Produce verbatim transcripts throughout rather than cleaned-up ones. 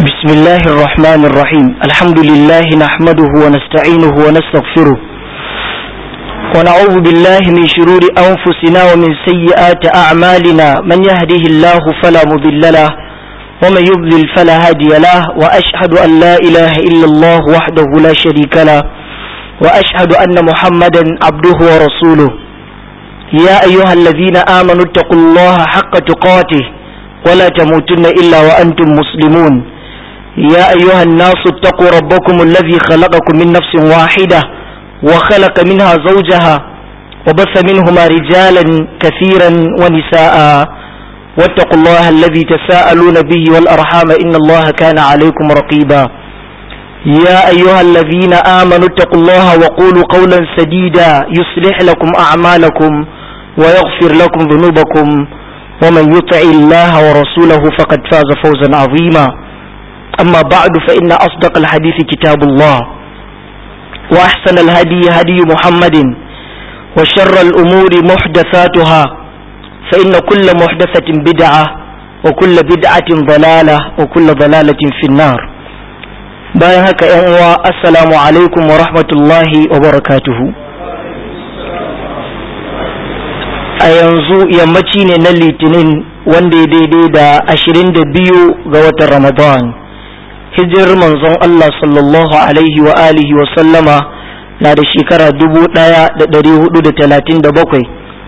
بسم الله الرحمن الرحيم الحمد لله نحمده ونستعينه ونستغفره ونعوذ بالله من شرور أنفسنا ومن سيئات أعمالنا من يهده الله فلا مضل له ومن يضلل فلا هادي له وأشهد أن لا إله إلا الله وحده لا شريك له وأشهد أن محمدا عبده ورسوله يا أيها الذين آمنوا اتقوا الله حق تقاته ولا تموتن إلا وأنتم مسلمون يا أيها الناس اتقوا ربكم الذي خلقكم من نفس واحدة وخلق منها زوجها وبث منهما رجالا كثيرا ونساء واتقوا الله الذي تساءلون به والأرحام إن الله كان عليكم رقيبا يا أيها الذين آمنوا اتقوا الله وقولوا قولا سديدا يصلح لكم أعمالكم ويغفر لكم ذنوبكم ومن يطع الله ورسوله فقد فاز فوزا عظيما أما بعد فإن أصدق الحديث كتاب الله وأحسن الهدي هدي محمد وشر الأمور محدثاتها فإن كل محدثة بدعة وكل بدعة ضلالة وكل ضلالة في النار بايهك أنوا السلام عليكم ورحمة الله وبركاته a yanzu yammaci ne na litinin wanda ya daidai da ashirin da biyu ga watan ramadan hijirar manzon Allah sallallahu alaihi wa alihi wa sallama na da shekara dubu ɗaya da ɗari hudu da talatin da bakwai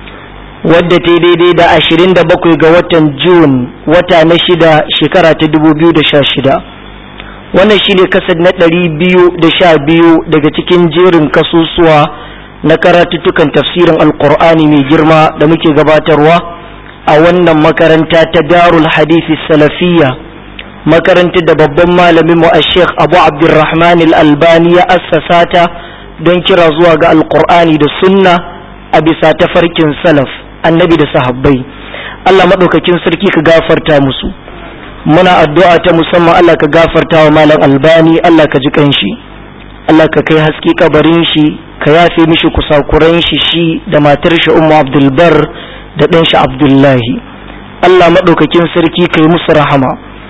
wadda ta daidai da ashirin da bakwai ga watan Jun wata na shida shekara ta dubu biyu da sha shida wannan shi ne kasar na ɗari biyu da sha biyu daga cikin jerin kasusuwa na karatuttukan tafsirin alkur'ani mai girma da muke gabatarwa a wannan makaranta ta darul hadisi salafiyya makarantar da babban malamin mu a sheikh abu abdurrahman al-albani ya assasa ta don kira zuwa ga alkur'ani da sunna a bisa tafarkin salaf annabi da sahabbai Allah madaukakin sarki ka gafarta musu muna addu'a ta musamman Allah ka gafarta wa malam albani Allah ka ji kanshi Allah ka kai haske kabarin shi ka yafe mishi kusakuran shi shi da matar shi ummu abdul bar da ɗan shi abdullahi Allah madaukakin sarki kai musu rahama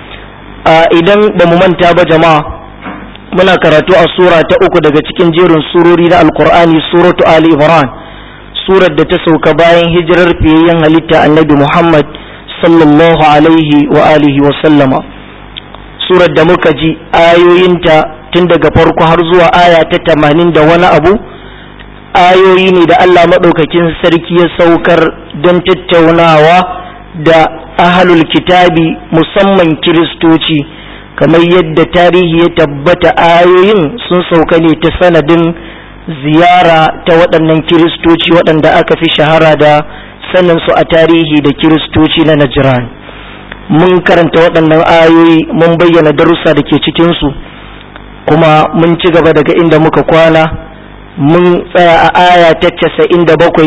idan ba mu manta ba jama'a muna karatu a sura ta uku daga cikin jerin surori na alqur'ani suratu ali imran surar da ta sauka bayan hijirar fiyayyen halitta annabi muhammad sallallahu alaihi wa alihi wa sallama surar da muka ji ayoyinta tun daga farko har zuwa aya ta tamanin da wani abu ayoyi ne da Allah maɗaukakin sarki ya saukar don tattaunawa da ahalul kitabi musamman kiristoci kamar yadda tarihi ya tabbata ayoyin sun sauka ne ta sanadin ziyara ta waɗannan kiristoci waɗanda aka fi shahara da sanin su a tarihi da kiristoci na Najran mun karanta waɗannan ayoyi mun bayyana darussa da ke cikinsu kuma mun ci gaba daga inda muka kwana mun tsaya a aya ta casa'in da bakwai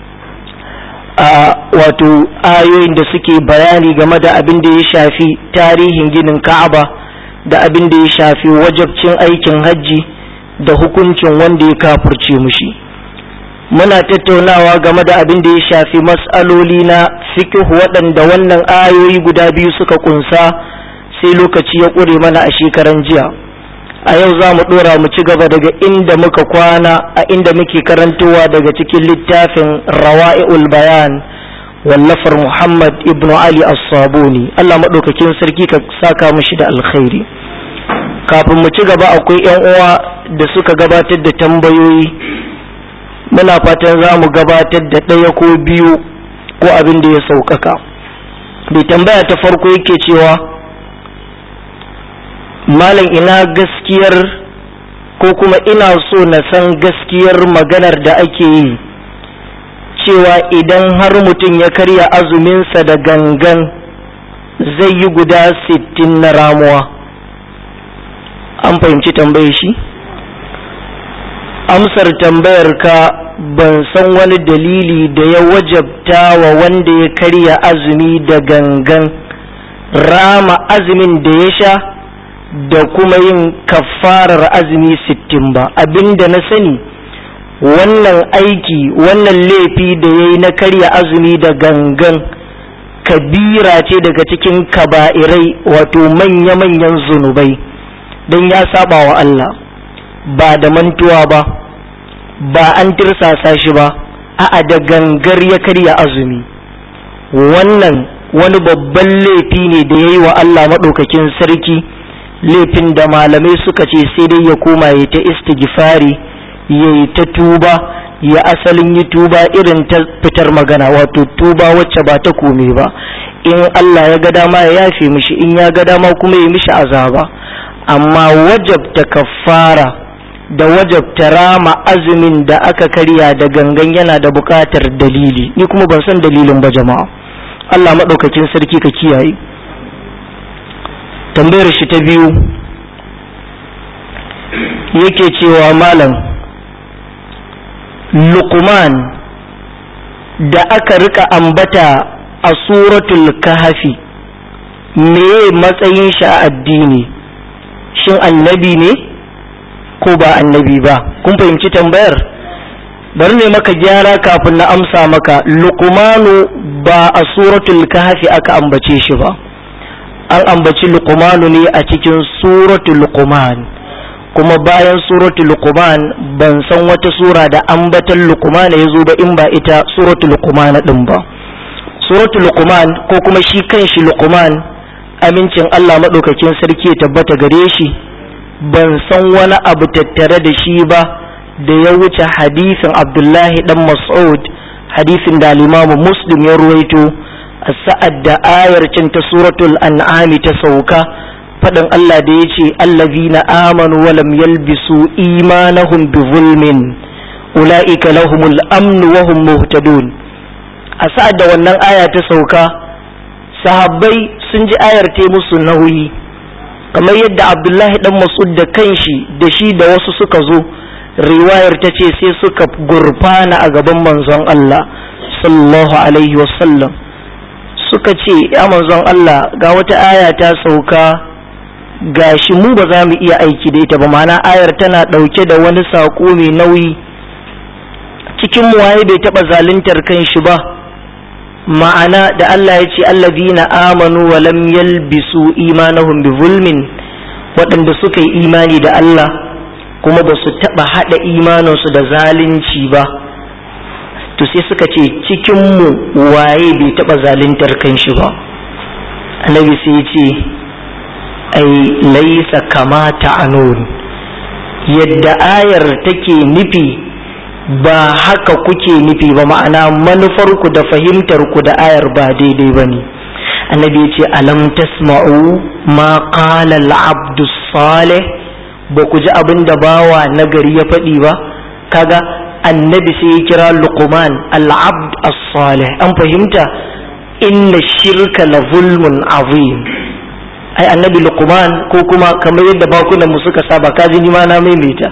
a wato ayoyin da suke bayani game da abin da ya shafi tarihin ginin ka'aba da abin da ya shafi wajabcin aikin hajji da hukuncin wanda ya kafurce mushi muna tattaunawa game da abin da ya shafi mas'aloli na fiqh waɗanda wannan ayoyi guda biyu suka kunsa sai lokaci ya ƙure mana a shekaran jiya a yau za mu ɗora mu ci gaba daga inda muka kwana a inda muke karantowa daga cikin littafin rawa'i'ul bayan wallafar muhammad ibn ali as-sabuni Allah maɗaukakin sarki ka saka mishi da alkhairi kafin mu ci gaba akwai yan uwa da suka gabatar da tambayoyi muna fatan za mu gabatar da ɗaya ko biyu ko abin da ya sauƙaƙa bai tambaya ta farko yake cewa malam ina gaskiyar ko kuma ina so na san gaskiyar maganar da ake yi cewa idan har mutum ya karya azuminsa da gangan zai yi guda sittin na ramuwa an fahimci tambayar shi amsar tambayar ka ban san wani dalili da ya wajabta wa wanda ya karya azumi da gangan rama azumin da ya sha da kuma yin kafarar azumi sittin ba abinda na sani wannan aiki wannan laifi da ya yi na karya azumi da gangan kabira ce daga cikin kaba'irai wato manya-manyan zunubai don ya saba wa Allah ba da mantuwa ba ba an tirsasa shi ba a'a da gangar ya karya azumi wannan wani babban laifi ne da ya yi wa Allah maɗaukakin sarki laifin da malamai suka ce sai dai ya koma ya ta istighfari ya yi ta tuba ya asalin yi tuba irin ta fitar magana wato tuba wacce ba ta kome ba in Allah ya ga dama ya yafe mishi in ya ga dama kuma ya mishi azaba amma wajabta kaffara da wajabta rama azumin da aka karya da gangan yana da bukatar dalili ni kuma ban san dalilin ba jama'a Allah maɗaukakin sarki ka kiyaye tambayar shi ta biyu yake cewa malam Luqman da aka rika ambata a suratul kahfi me matsayin shi a addini shin annabi ne ko ba annabi ba kun fahimci tambayar bari ne maka gyara kafin na amsa maka Luqmanu ba a suratul kahfi aka ambace shi ba an ambaci Luqmanu ne a cikin suratul Luqman kuma bayan suratul Luqman ban san wata sura da ambatan Luqman yazo ba in ba ita suratul Luqman din ba suratul Luqman ko kuma shi kanshi Luqman amincin Allah madaukakin sarki ya tabbata gare shi ban san wani abu tattare da shi ba da ya wuce hadisin Abdullahi dan Mas'ud hadisin da al-Imam Muslim ya ruwaito a sa'ad da ayar cin ta suratul An'am ta sauka faɗin Allah da ya ce allazina amanu wa lam yalbisu imanahum bi zulmin ula'ika lahumul amnu wa hum muhtadun a sa'ad da wannan aya ta sauka sahabbai sun ji ayar ta musu nauyi kamar yadda Abdullahi dan Mas'ud da kanshi da shi da wasu suka zo riwayar ta ce sai suka gurfana a gaban manzon Allah sallallahu alaihi wasallam suka ce ya manzon Allah ga wata aya ta sauka gashi mu ba za mu iya aiki da ita ba ma'ana ayar tana ɗauke da wani saƙo mai nauyi cikin mu waye bai taɓa zaluntar kanshi ba ma'ana da Allah ya ce allazina amanu wa lam yalbisu imanahum bi zulmin waɗanda suka yi imani da Allah kuma ba su taɓa haɗa imaninsu da zalunci ba to sai suka ce cikin mu waye bai taɓa zaluntar kanshi ba annabi sai ya ce ai laisa kama ta'anun yadda ayar take nufi ba haka kuke nufi ba ma'ana manufarku da fahimtarku da ayar ba daidai ba ne annabi ya ce alam tasma'u ma qala al-abdu salih ba ku ji abin da bawa nagari ya faɗi ba kaga annabi sai ya kira Luqman al-abd as-salih an fahimta inna shirka la zulmun azim ai annabi Luqman ko kuma kamar yadda bakunan mu suka saba kaji ni ma na maimaita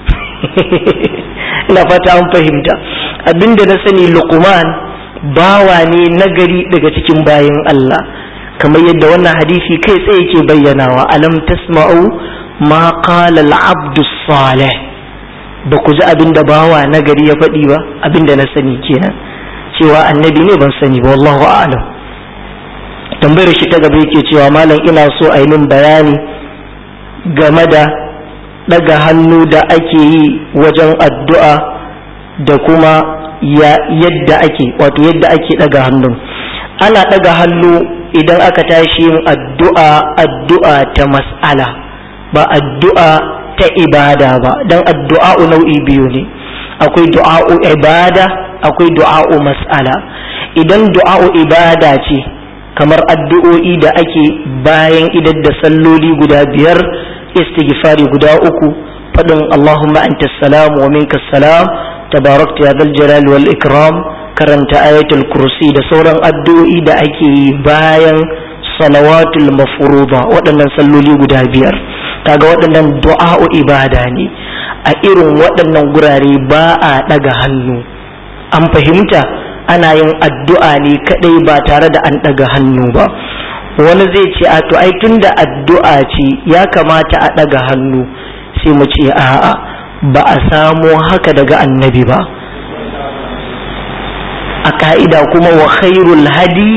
ina fata an fahimta abinda na sani Luqman bawa ne nagari daga cikin bayin Allah kamar yadda wannan hadisi kai tsaye yake bayyanawa alam tasma'u ma qala al-abdu salih ba ku ji abinda bawa nagari ya faɗi ba abinda na sani kenan cewa annabi ne ban sani ba wallahu a'lam tambayar shi ta gaba yake cewa malam ina so a yi min bayani game da daga hannu da ake yi wajen addu'a da kuma yadda ake wato yadda ake daga hannu ana daga hannu idan aka tashi yin addu'a addu'a ta mas'ala ba addu'a ta ibada ba dan addu'a nau'i biyu ne akwai du'a'u ibada akwai du'a'u mas'ala idan du'a'u ibada ce kamar addu'o'i da ake bayan idar da salloli guda biyar istighfari guda uku fadin Allahumma antas salam wa minkas salam tabarakta ya dhal jalali wal ikram karanta ayatul kursi da sauran addu'o'i da ake yi bayan salawatul mafruḍa waɗannan salloli guda biyar kaga waɗannan du'a'u ibada ne a irin waɗannan gurare ba a ɗaga hannu an fahimta ana yin addu'a ne kadai ba tare da an ɗaga hannu ba wani zai ce a to ai tunda addu'a ce ya kamata a ɗaga hannu sai mu ce a'a ba a samo haka daga annabi ba a ka'ida kuma wa khairul hadi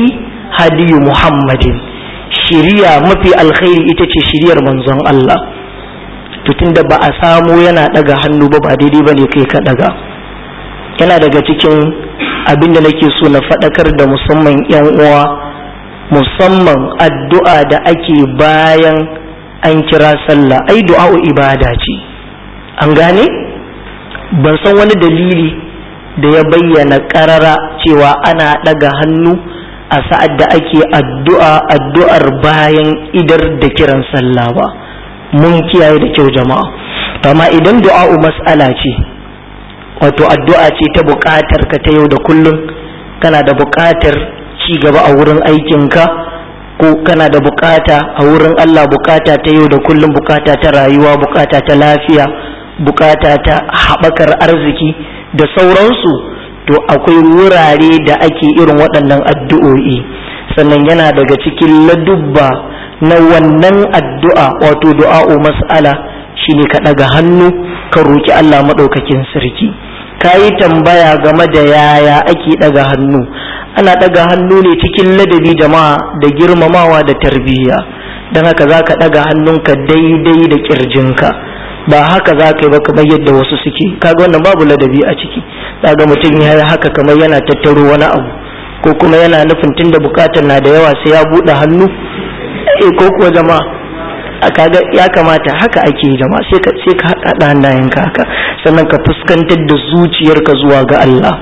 hadiyu Muhammadin, shiriya mafi alkhairi ita ce shiriyar manzon Allah. To tunda ba a samu yana daga hannu ba, ba daidai bane kai ka daga. Yana daga cikin abin da nake so na faɗakar da musamman yan uwa, musamman addu'a da ake bayan an kira sallah. Ai du'a'u ibada ce, an gane? Ban san wani dalili da ya bayyana ƙarara cewa ana ɗaga hannu a sa'ad da ake addu'a addu'ar bayan idar da kiran sallah ba. Mun kiyaye da kyau jama'a. Amma idan du'a'u mas'ala ce, wato addu'a ce ta buƙatar ka ta yau da kullum, kana da buƙatar ci gaba a wurin aikinka, ko kana da buƙata a wurin Allah, buƙata ta yau da kullum, buƙata ta rayuwa, buƙata ta lafiya, buƙata ta haɓakar arziki da sauransu, to akwai wurare da ake irin waɗannan addu'o'i. Sannan yana daga cikin ladubba na wannan addu'a, wato du'a'u mas'ala, shine ka ɗaga hannu ka roki Allah maɗaukakin sarki. Ka yi tambaya game da yaya ake ɗaga hannu. Ana ɗaga hannu ne cikin ladabi jama'a da girmamawa da tarbiyya. Don haka za ka ɗaga hannunka daidai da ƙirjinka, ba haka za ka yi ba kamar yadda wasu suke. Kaga wannan babu ladabi a ciki. Kaga mutum ya yi haka kamar yana tattaro wani abu, ko kuma yana nufin tunda bukatar na da yawa sai ya buɗe hannu. Eh ko kuwa jama'a, a kaga ya kamata haka ake yi jama'a, sai ka sai ka haɗa hannayenka haka, sannan ka fuskantar da zuciyarka zuwa ga Allah,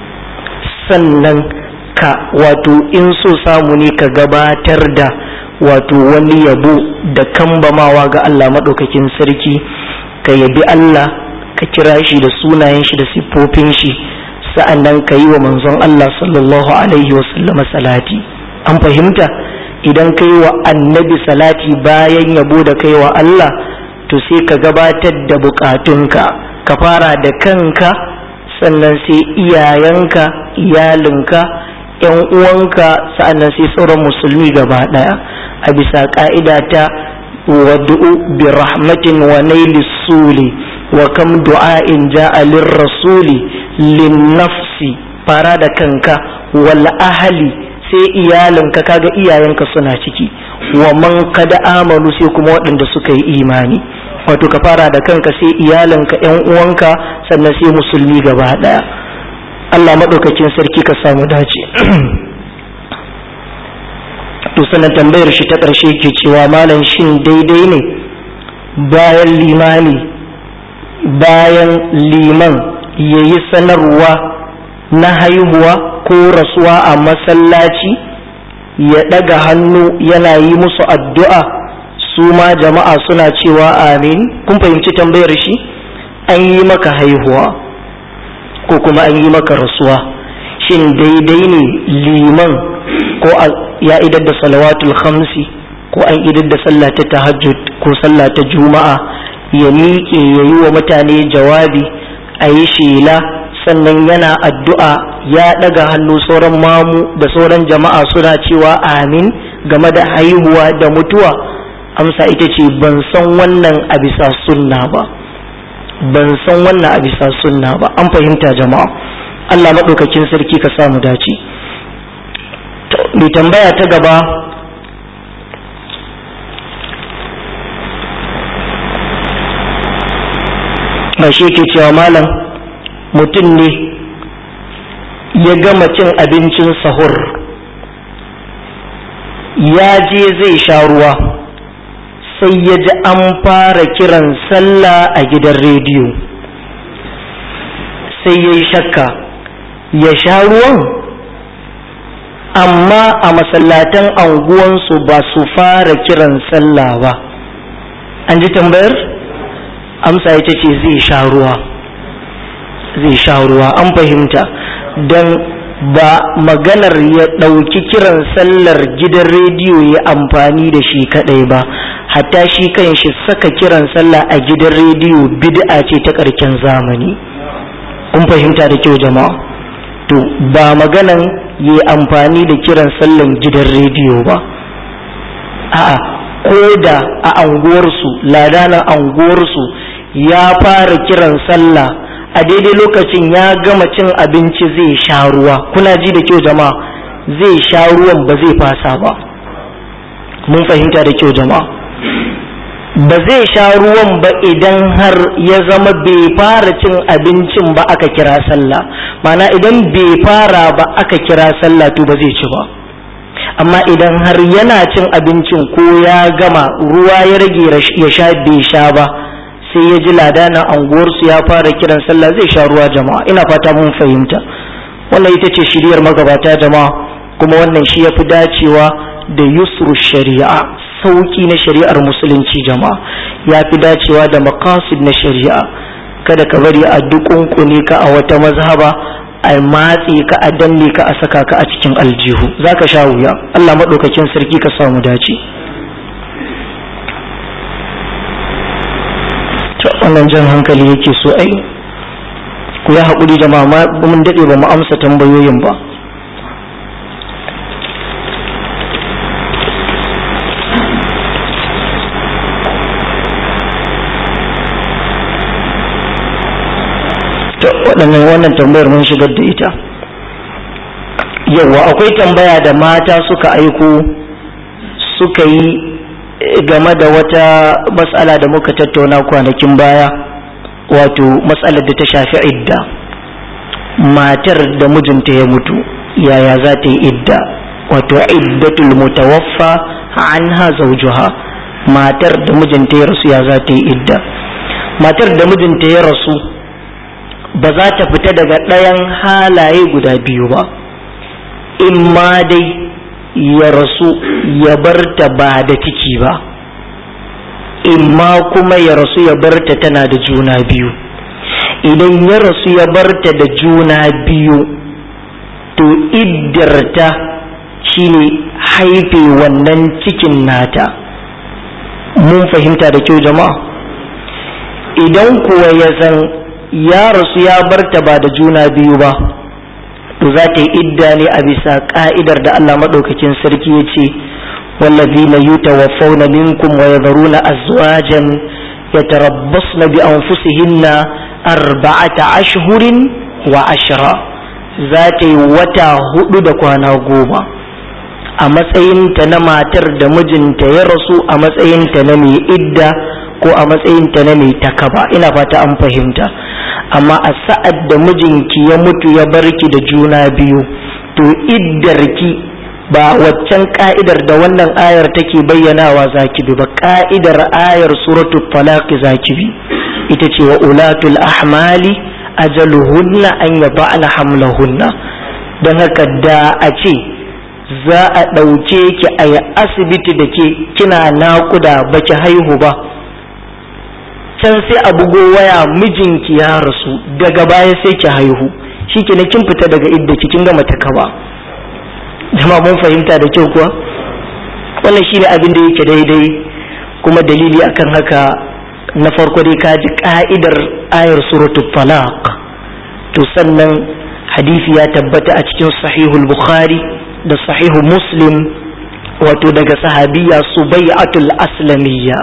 sannan ka wato in so samu ne ka gabatar da wato wani yabo da kambamawa ga Allah maɗaukakin sarki. Ka yabi Allah, ka kira shi da sunayen shi da siffofin shi, sa'annan ka yi wa manzon Allah sallallahu alaihi wasallama salati. An fahimta? Idan ka yi wa annabi salati bayan yabo da ka yi wa Allah, to sai ka gabatar da bukatunka. Ka fara da kanka, sannan sai iyayenka, iyalinka, ‘yan uwanka, sa'annan sai sauran musulmi gaba ɗaya, a bisa ƙa'ida ta wad'u bi rahmatin wa nailis suli wa kam du'a'in ja'a lirrasuli lin nafsi. Fara da kanka, wal ahli, sai iyalinka, kaga iyayenka suna ciki, wa man kada amanu, sai kuma waɗanda suka yi imani. Wato ka fara da kanka, sai iyalinka, ‘yan uwanka, sannan sai musulmi gaba ɗaya. Allah maɗaukakin sarki ka samu dace. To sannan tambayar shi ta ƙarshe ke cewa malam shin daidai ne bayan limani bayan liman ya yi sanarwa na haihuwa ko rasuwa a masallaci ya ɗaga hannu yana yi musu addu'a, su ma jama'a suna cewa amin? Kun fahimci tambayar shi? An yi maka haihuwa ko kuma an yi maka rasuwa, shin daidai ne liman ko ya idar da salawatul khamsi ko an idar da sallah ta tahajjud ko sallah ta juma'a ya miƙe ya yi wa mutane jawabi, a yi shela, sannan yana addu'a ya ɗaga hannu, sauran mamu da sauran jama'a suna cewa amin game da haihuwa da mutuwa? Amsa ita ce ban san wannan a bisa sunna ba, ban san wannan a bisa sunna ba. An fahimta jama'a? Allah maɗaukakin sarki ka samu dace. Mai tambaya ta gaba ba shi ke cewa malam mutum ne ya gama cin abincin sahur, ya je zai sha ruwa, sai ya ji an fara kiran sallah a gidan rediyo, sai ya yi shakka ya sha ruwan, amma a masallatan anguwansu ba su fara kiran sallah ba. An ji tambayar? Amsa ita ce zai sha ruwa, zai sha ruwa. An fahimta? Don ba maganar ya ɗauki kiran sallar gidan rediyo ya amfani da shi kaɗai ba, hatta shi kan shi saka kiran sallah a gidan rediyo bid'a ce ta ƙarshen zamani. Kun fahimta da kyau jama'a? To ba maganan yi amfani da kiran sallan gidan rediyo ba, a'a, ko da a anguwarsu, ladanan anguwarsu ya fara kiran sallah a daidai lokacin ya gama cin abinci zai sha ruwa. Kuna ji da kyau jama'a? zai sha ruwan ba zai fasa ba. Mun fahimta da kyau jama'a. Ba zai sha ruwan ba idan har ya zama bai fara cin abincin ba aka kira sallah, mana idan bai fara ba aka kira sallah to ba zai ci ba. Amma idan har yana cin abincin ko ya gama ruwa ya rage ya sha bai sha ba, sai ya ji ladanin anguwarsu ya fara kiran sallah zai sha ruwa jama'a. Ina fata mun fahimta. Wannan ita ce shiriyar magabata jama'a, kuma wannan shi ya fi dacewa da yusru shari'a, sauki na shari'ar musulunci jama'a, ya fi dacewa da maqasid na shari'a. Kada ka bari a dukunkune ka a wata mazhaba, a matse ka, a danne ka, a saka ka a cikin aljihu, zaka sha wuya. Allah madaukakin sarki ka samu dace. to wannan jan hankali yake so ai ku ya haƙuri jama'a, mun dade ba mu amsa tambayoyin ba. waɗannan wannan tambayar mun shigar da ita. Yawa akwai tambaya da mata suka aiko suka yi game da wata matsala da muka tattauna kwanakin baya, wato matsalar da ta shafi idda. Matar da mijinta ya mutu yaya za ta yi idda, wato iddatul mutawaffa anha zawjuha. Matar da mijinta ya rasu ya za ta yi idda. Matar da mijinta ya rasu ba za ta fita daga ɗayan halaye guda biyu ba, in ma dai ya rasu ya barta ba da ciki ba, in ma kuma ya rasu ya barta tana da juna biyu. Idan ya rasu ya barta da juna biyu to iddarta shine haife wannan cikin nata. Mun fahimta da kyau jama'a. Idan kuwa ya san ya rasu ya barta ba da juna biyu ba, to za ta yi idda ne a bisa ka'idar da Allah madaukakin sarki ya ce wallazina yutawaffawna minkum wa yadharuna azwajan yatarabbasna bi anfusihinna arba'ata ashhurin wa ashra. Za ta yi wata hudu da kwana goma a matsayinta na matar da mijinta ya rasu, a matsayinta na mai idda ko a matsayinta na mai takaba. Ina fata an fahimta. Amma a sa'ad da mijinki ya mutu ya barki da juna biyu, to iddarki ba waccan ka'idar da wannan ayar take bayyanawa zaki bi ba, ka'idar ayar suratul talaq zaki bi. Ita ce wa ulatul ahmali ajaluhunna an yada'na hamlahunna. Dan haka da a ce za a ɗauke ki a yi asibiti da ke kina naƙuda baki haihu ba, can sai a bugo waya mijinki ya rasu, daga baya sai ki haihu, shi ke kin fita daga idda kin gama takaba. Jama'a mun fahimta da kyau kuwa? Wannan shi ne abin da yake daidai, kuma dalili akan haka na farko dai ka ji ka'idar ayar suratul talaq. To sannan hadisi ya tabbata a cikin sahihul bukhari da sahihu muslim, wato daga sahabiya subai'atul aslamiyya,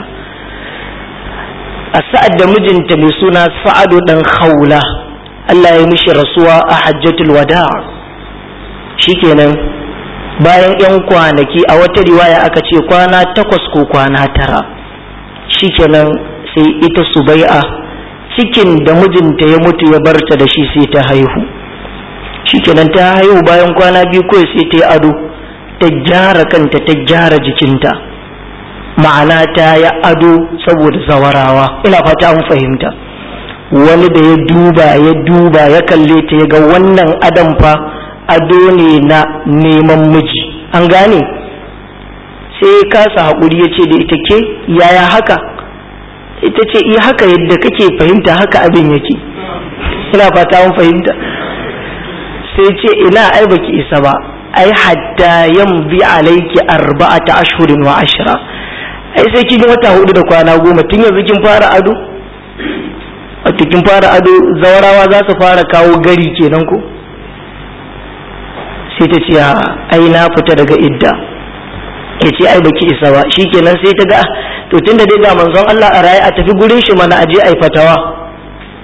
a sa'ad da mijinta mai suna sa'adu dan khawla Allah ya mishi rasuwa a hajjatul wada. Shikenan bayan yan kwanaki, a wata riwaya aka ce kwana takwas ko kwana tara, shikenan sai ita subai'a cikin da mijinta ya mutu ya barta da shi sai ta haihu. Shikenan ta haihu bayan kwana biyu kawai sai ta yi ado, ta gyara kanta, ta gyara jikinta, ma'ana ta yi ado saboda zawarawa. Ina fata an fahimta. Wani da ya duba ya duba ya kalle ta ya ga wannan adam fa ado ne na neman miji, an gane, sai kasa haƙuri ya ce da ita, ke yaya haka? Ita ce iya haka yadda kake fahimta haka abin yake. Ina fata an fahimta. Sai ce ina ai baki isa ba, ai hatta yambi alaiki arba'ata ashhurin wa ashra, ai sai kin wata hudu da kwana goma, tun yanzu kin fara ado. Wato kin fara ado, zawarawa za su fara kawo gari kenan ko? Sai ta ce ai na fita daga idda. Ya ce ai baki isa ba. Shikenan sai ta ga to tunda dai ga manzon Allah a raye, a tafi gurin shi mana aje ai fatawa.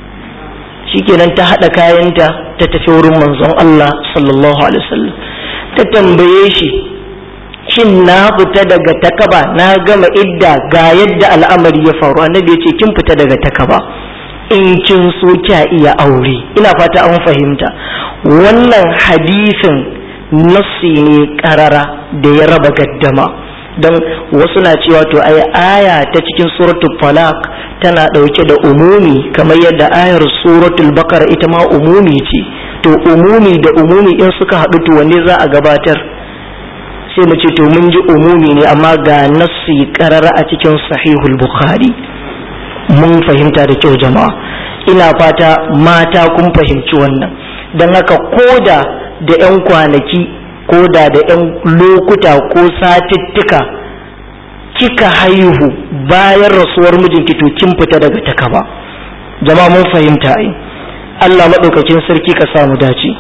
Shikenan ta hada kayanta ta tafi wurin manzon Allah sallallahu alaihi wasallam. ta tambaye shi shin na fita daga takaba na gama idda ga yadda al'amari ya faru, annabi ya ce kin fita daga takaba, in kin so kya iya aure. Ina fata an fahimta. Wannan hadisin nassi ne karara da ya raba gaddama, don wasu na cewa to ai aya ta cikin suratul falaq tana dauke da umumi kamar yadda ayar suratul baqara ita ma umumi ce. To umumi da umumi in suka haɗu to wanne za a gabatar? sai mu ce to mun ji umumi ne amma ga nassi karara a cikin sahihul bukhari. Mun fahimta da kyau jama'a, ina fata mata kun fahimci wannan. don haka koda da 'yan kwanaki koda da 'yan lokuta ko satittika kika haihu bayan rasuwar mijinki to kin fita daga takaba. Jama'a mun fahimta ai. Allah madaukakin sarki ka samu dace.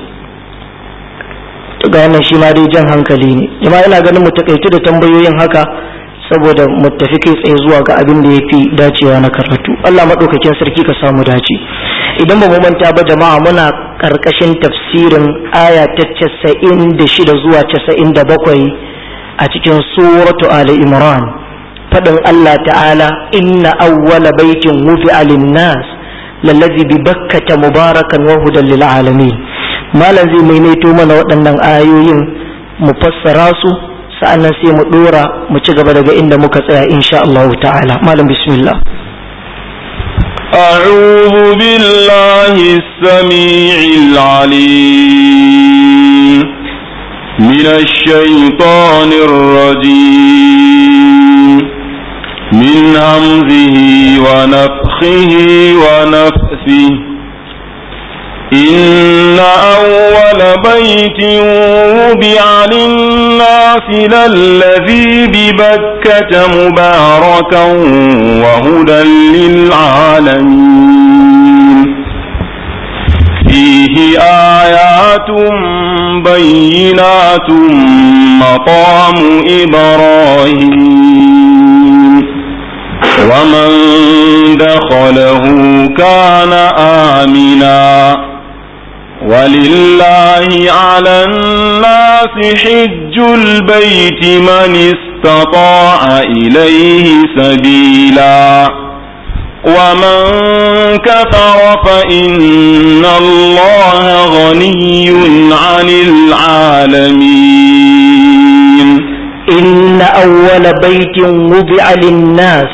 Ga wannan shi ma dai jan hankali ne. Jama'a ina ganin mu takaitu da tambayoyin haka saboda mu tafi kai tsaye zuwa ga abin da yafi dacewa na karatu. Allah madaukakin sarki ka samu dace. Idan ba mu manta ba jama'a muna karkashin tafsirin aya ta casa'in da shida zuwa casa'in da bakwai a cikin suratu Ali Imran. Fadin Allah ta'ala inna awwala baitin wufi'a lin-nas lallazi bi bakkata mubarakan wa hudan lil alamin. Malam zai maimaito mana waɗannan ayoyin mu fassara su sa'annan sai mu dora mu ci gaba daga inda muka tsaya insha Allah ta'ala. Malam bismillah. أعوذ بالله السميع العليم من الشيطان الرجيم من همزه ونفخه ونفثه إن أول بيت وضع للناس للذي ببكة مباركا وهدى للعالمين فيه آيات بينات مقام إبراهيم ومن دخله كان آمنا ولله على الناس حج البيت من استطاع إليه سبيلا ومن كفر فإن الله غني عن العالمين إن أول بيت وضع للناس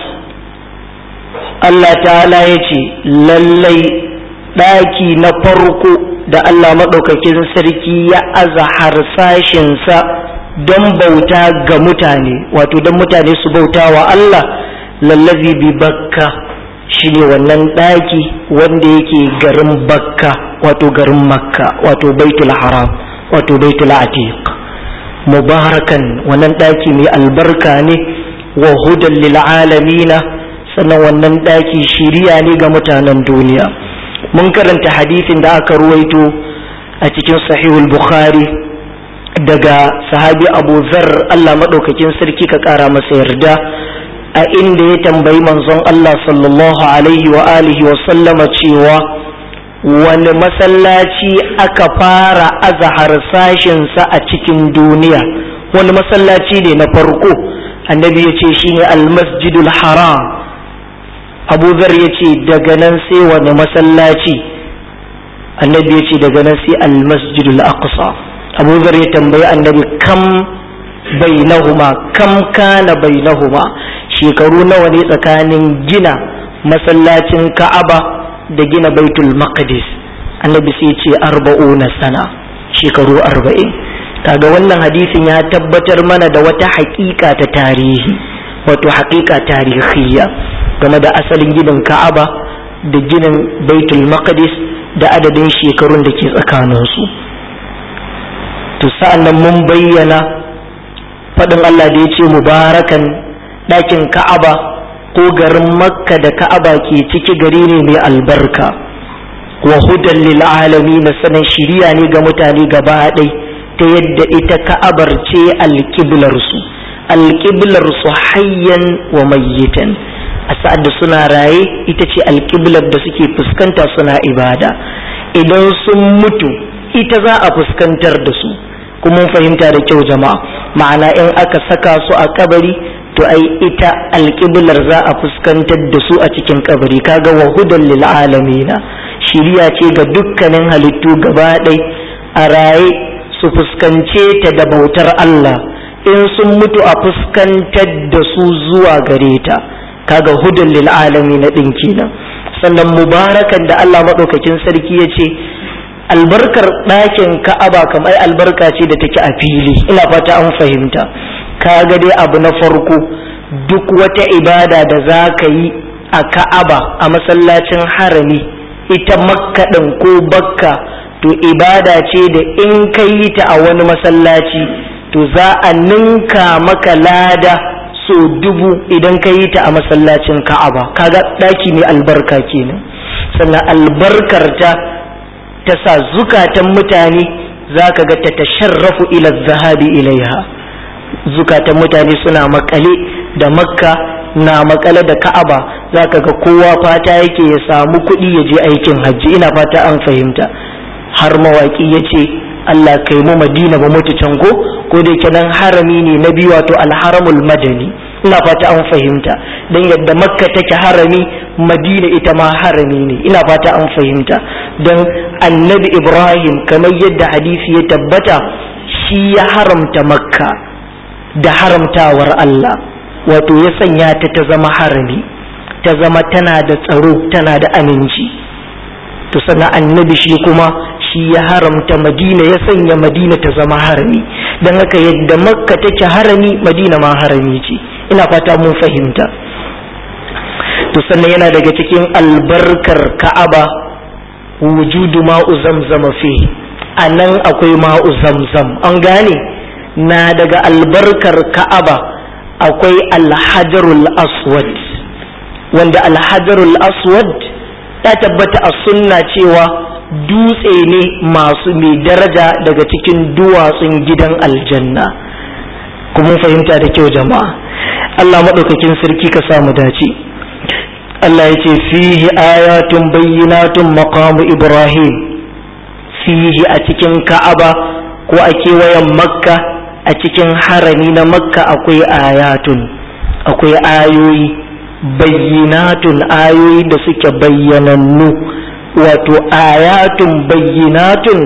Allah ta'ala ya ce lallai ɗaki na farko da Allah maɗaukakin sarki ya aza harsashinsa don bauta ga mutane, wato don mutane su bauta wa Allah, lallazi bi bakka shine wannan ɗaki wanda yake garin bakka wato garin makka wato baitul haram wato baitul atiq mubarakan, wannan ɗaki mai albarka ne, wa hudan lil alamina, sannan wannan ɗaki shiriya ne ga mutanen duniya. Mun karanta hadisin da aka ruwaito a cikin sahihul bukhari daga sahabi abu zar Allah maɗaukakin sarki ka ƙara masa yarda, a inda ya tambayi manzon Allah sallallahu alaihi wa alihi wa sallama cewa wani masallaci aka fara aza harsashinsa a cikin duniya, wani masallaci ne na farko. Annabi ya ce shine almasjidul haram. Abu Zar ya ce daga nan sai wani masallaci? Annabi ya ce daga nan sai almasjidul aqsa. Abu Zar ya tambayi annabi kam bainahuma, kam kana bainahuma, shekaru nawa ne tsakanin gina masallacin Ka'aba da gina Baitul Maqdis? Annabi sai ya ce arba'una sana, shekaru arba'in. Kaga wannan hadisin ya tabbatar mana da wata haƙiƙa ta tarihi, wato haƙiƙa tarihiyya game da asalin ginin Ka'aba da ginin Baitul Maqdis da adadin shekarun da ke tsakaninsu. To sa'an nan mun bayyana faɗin Allah da ya ce mubarakan, ɗakin Ka'aba ko garin Makka da Ka'aba ke ciki gari ne mai albarka, wa hudan lil alamin, sanan shiriya ne ga mutane gaba ɗaya, ta yadda ita Ka'abar ce alƙiblarsu alƙiblarsu hayyan wa mayyitan. A sa'ad da suna raye ita ce alƙiblar da suke fuskanta suna ibada, idan sun mutu ita za a fuskantar da su, kuma mun fahimta da kyau jama'a, ma'ana in aka saka su a kabari to ai ita alƙiblar za a fuskantar da su a cikin kabari. kaga wa hudan lil alamina, shiriya ce ga dukkanin halittu gaba ɗai a raye su fuskance ta da bautar Allah, in sun mutu a fuskantar da su zuwa gare ta. kaga hudan lil alamina din kenan. sannan mubarakan da Allah madaukakin sarki ya ce albarkar ɗakin Ka'aba kamar albarka ce da take a fili, ina fata an fahimta. kaga dai abu na farko, duk wata ibada da za ka yi a Ka'aba a masallacin harami, ita Makka ɗin ko Bakka, to ibada ce da in ka yi ta a wani masallaci to za a ninka maka lada so dubu idan ka yi ta a masallacin Ka'aba. kaga ɗaki mai albarka kenan. sannan albarkar ta ta sa zukatan mutane za ka ga ta tasharrafu ila zahabi ilaiha, zukatan mutane suna makale da Makka na makale da Ka'aba, za ka ga kowa fata yake ya samu kuɗi ya je aikin hajji, ina fata an fahimta. har mawaƙi ya ce Allah kai mu Madina ba mutu can ko ko da yake nan harami ne na biyu, wato alharamul madani, ina fata an fahimta. dan yadda Makka take harami, Madina ita ma harami ne, ina fata an fahimta. dan annabi Ibrahim kamar yadda hadisi ya tabbata shi ya haramta Makka da haramtawar Allah, wato ya sanya ta ta zama harami, ta zama tana da tsaro, tana da aminci. to sannan annabi shi kuma shi ya haramta Madina, ya sanya Madina ta zama harami. dan haka yadda Makka take harami, Madina ma harami ce, ina fata mun fahimta. to sannan yana daga cikin albarkar Ka'aba wujudu ma'u zamzam fi, anan akwai ma'u zamzam, an gane. na daga albarkar Ka'aba akwai alhajarul aswad, wanda alhajarul aswad ya tabbata a sunna cewa dutse ne masu mai daraja daga cikin duwatsun gidan aljanna. kuma fahimta da kyau jama'a, Allah madaukakin sarki ka samu dace. Allah ya ce fihi ayatun bayyinatun maqamu Ibrahim, fihi a cikin Ka'aba ko a kewayen Makka, a cikin harami na Makka akwai ayatun, akwai ayoyi bayyinatun, ayoyi da suke bayyanannu, wato ayatun bayyinatun,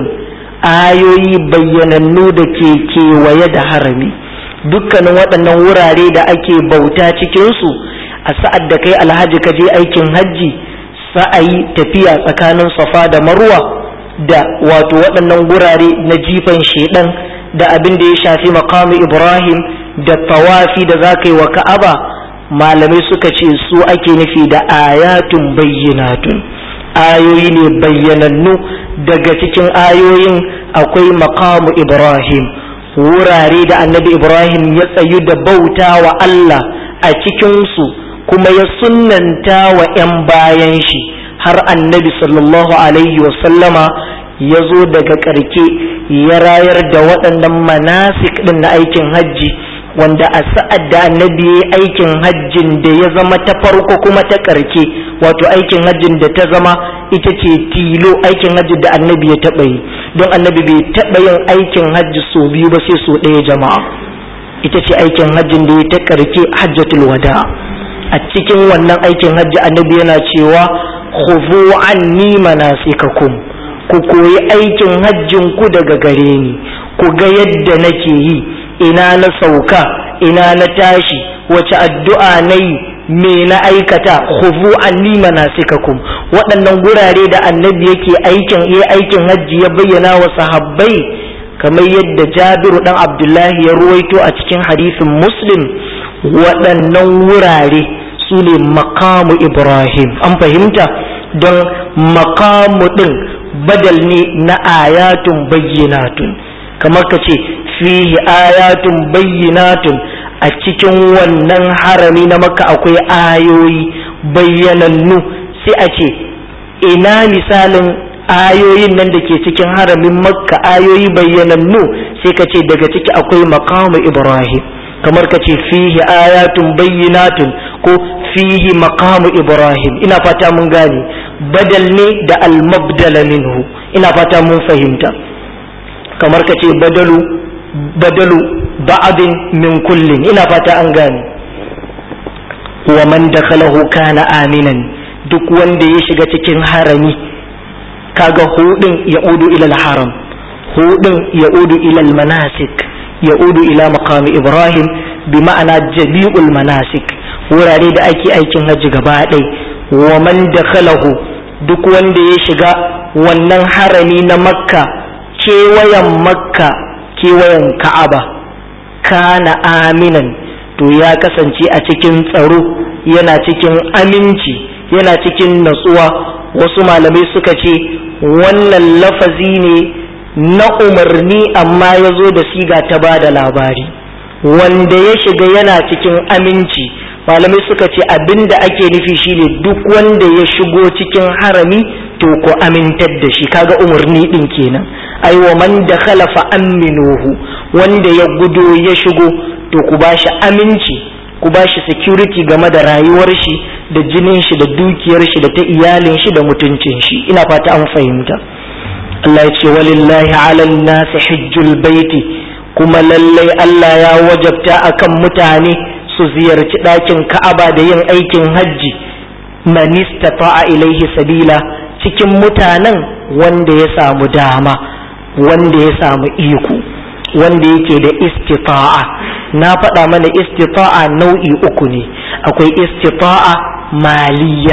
ayoyi bayyanannu da ke kewaye da harami. dukkanin waɗannan wurare da ake bauta cikinsu, a sa'ad da kai alhaji ka je aikin hajji, sa'ayi tafiya tsakanin Safa da Marwa, da wato waɗannan wurare na jifan shedan, da abin da ya shafi maqamu Ibrahim, da tawafi da za ka yi wa Ka'aba, malamai suka ce su ake nufi da ayatun bayyinatun, ayoyi ne bayyanannu. daga cikin ayoyin akwai maqamu Ibrahim, wurare da annabi Ibrahim ya tsayu da bauta wa Allah a cikinsu, kuma ya sunnanta wa 'yan bayan shi, har annabi sallallahu alaihi wasallama ya zo daga ƙarke ya rayar da waɗannan manasik ɗin na aikin hajji, wanda a sa'ad da annabi ya yi aikin hajjin da ya zama ta farko kuma ta ƙarke, wato aikin hajjin da ta zama ita ce tilo aikin hajji da annabi ya taɓa yi, don annabi bai taɓa yin aikin hajji so biyu ba sai so ɗaya jama'a, ita ce aikin hajjin da ya ta ƙarke, hajjatul wada. a cikin wannan aikin hajji annabi yana cewa khudhu anni manasikakum, ku koyi aikin hajjin ku daga gare ni, ku ga yadda nake yi, ina na sauka, ina na tashi, wace addu'a nayi, me na aikata. khudhu anni manasikakum, waɗannan gurare da annabi yake aikin yi aikin hajji ya bayyana wa sahabbai, kamar yadda Jabiru dan Abdullahi ya ruwaito a cikin hadisin Muslim, waɗannan wurare su ne maqamu Ibrahim, an fahimta. don maqamu din badal ne na ayatun bayyinatun, kamar ka ce fihi ayatun bayyinatun, a cikin wannan harami na Makka akwai ayoyi bayyanannu. sai a ce ina misalin ayoyin nan da ke cikin haramin Makka, ayoyi bayyanannu, sai ka ce daga ciki akwai maqamu Ibrahim, kamar ka ce fihi ayatun bayyinatun ko fihi maqamu Ibrahim, ina fata mun gane, badal ne da al-mabdala minhu, ina fata mun fahimta. kamar ka ce badalu badalu ba'din min kullin, ina fata an gane. wa man dakhalahu kana aminan, duk wanda ya shiga cikin harami, kaga hudin ya'udu ila al-haram, hudin ya'udu ila al-manasik, ya'udu ila maqami Ibrahim, bi ma'ana jami'ul manasik, wurare da ake aikin hajji gaba ɗaya. wa man dakhalahu, duk wanda ya shiga wannan harami na Makka, kewayen Makka, kewayen Ka'aba, kana aminan, to ya kasance a cikin tsaro, yana cikin aminci, yana cikin natsuwa. Wasu malamai suka ce wannan lafazi ne na umarni amma ya zo da siga ta ba da labari. Wanda ya shiga yana cikin aminci, malamai suka ce abinda ake nufi shine duk wanda ya shigo cikin harami to ku amintar da shi, kaga umarni din kenan. ai wa man dakhala fa aminuhu, wanda ya gudo ya shigo to ku bashi aminci, ku bashi security game da rayuwar shi da jinin shi da dukiyar shi da ta iyalin shi da mutuncin shi. Ina fata an fahimta. Allah ya ce walillahi alal nasi hajjul baiti, kuma lallai Allah ya wajabta akan mutane su ziyarci ɗakin Ka'aba da yin aikin hajji, man istata'a ilaihi sabila, cikin mutanen wanda ya samu dama, wanda ya samu iko, wanda yake da istita'a. Na faɗa mana istita'a nau'i uku ne, akwai istita'a maliya,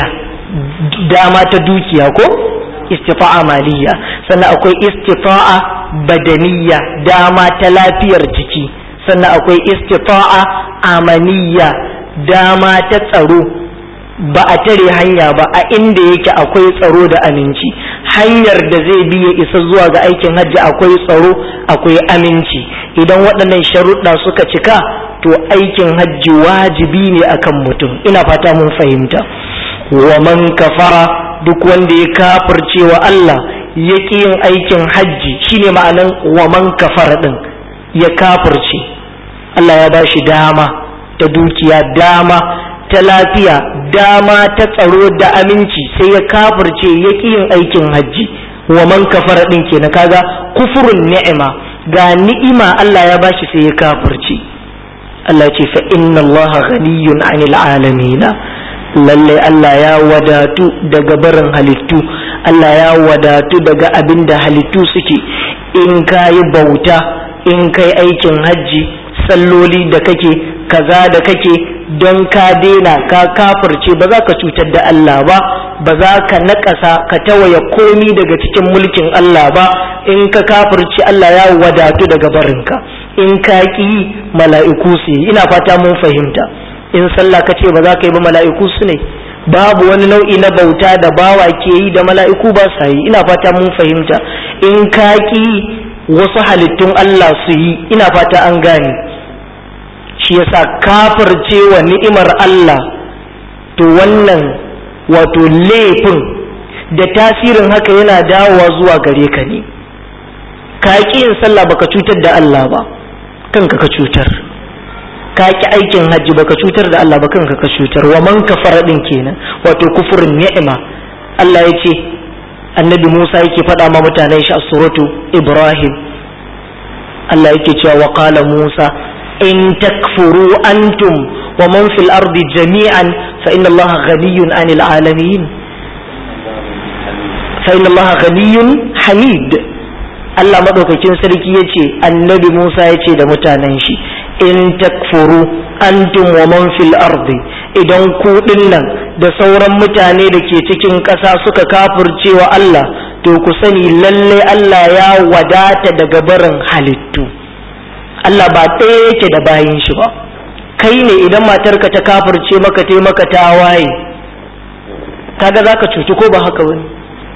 dama ta dukiya ko istita'a maliya, sannan akwai istita'a badaniya, dama ta lafiyar jiki, sannan akwai istita'a amaniya, dama ta tsaro, ba a tare hanya ba, a inda yake akwai tsaro da aminci, hanyar da zai bi ya isa zuwa ga aikin hajji akwai tsaro, akwai aminci. Idan waɗannan sharuɗa suka cika to aikin hajji wajibi ne akan mutum. Ina fata mun fahimta. wa man kafara, duk wanda ya kafirce wa Allah ya ƙi yin aikin hajji, shine ma'anan wa man kafara din, ya kafirce. Allah ya bashi dama ta dukiya, dama ta lafiya, dama ta tsaro da aminci, sai ya kafirce ya ƙi yin aikin hajji. wa man kafara din kenan, kaga kufurun ni'ima, ga ni'ima Allah ya bashi sai ya kafirce. Allah ce fa inna Allah ghaniyun 'anil alamin, lalle Allah ya wadatu daga barin halittu, Allah ya wadatu daga abin da halittu suke. In kayi bauta, in kai aikin hajji, salloli da kake, kaza da kake, don ka daina ka kafirce, ba za ka cutar da Allah ba, ba za ka naƙasa ka tawaye komi daga cikin mulkin Allah ba. In ka kafirce Allah ya wadatu daga barinka, in ka ƙi mala'iku su yi. Ina fata mun fahimta. In sallah ka ce ba za ka yi ba, mala'iku su ne. Babu wani nau'i na bauta da bawa ke yi da mala'iku ba sa yi. Ina fata mun fahimta. In ka ƙi wasu halittun Allah su yi, ina fata an gane. Shi yasa kafirce wa ni'imar Allah, to wannan wato laifin da tasirin haka yana dawowa zuwa gare ka ne. Ka ƙi yin sallah baka cutar da Allah ba, kanka ka cutar. Ka ƙi aikin hajji baka cutar da Allah ba, kanka ka cutar. wa man kafara din kenan, wato kufurin ni'ima. Allah ya ce, annabi Musa yake faɗa ma mutanen shi a suratu Ibrahim, Allah yake cewa wa qala Musa in takfuru antum wa man fil ardi jami'an fa inna Allah ghaniyyun 'anil alamin, fa inna Allah ghaniyyun hamid. Allah madaukakin sarki yace, annabi Musa yace da mutanen shi, in takfuru antum wa man fil ardi, idan ku dinnan da sauran mutane da ke cikin ƙasa suka kafirce wa Allah, to ku sani lalle Allah ya wadata daga barin halittu. Allah ba ɗaya yake da bayin shi ba. Kai ne idan matarka ta kafirce maka, tai maka tawaye, kaga zaka cuci ko ba haka bane?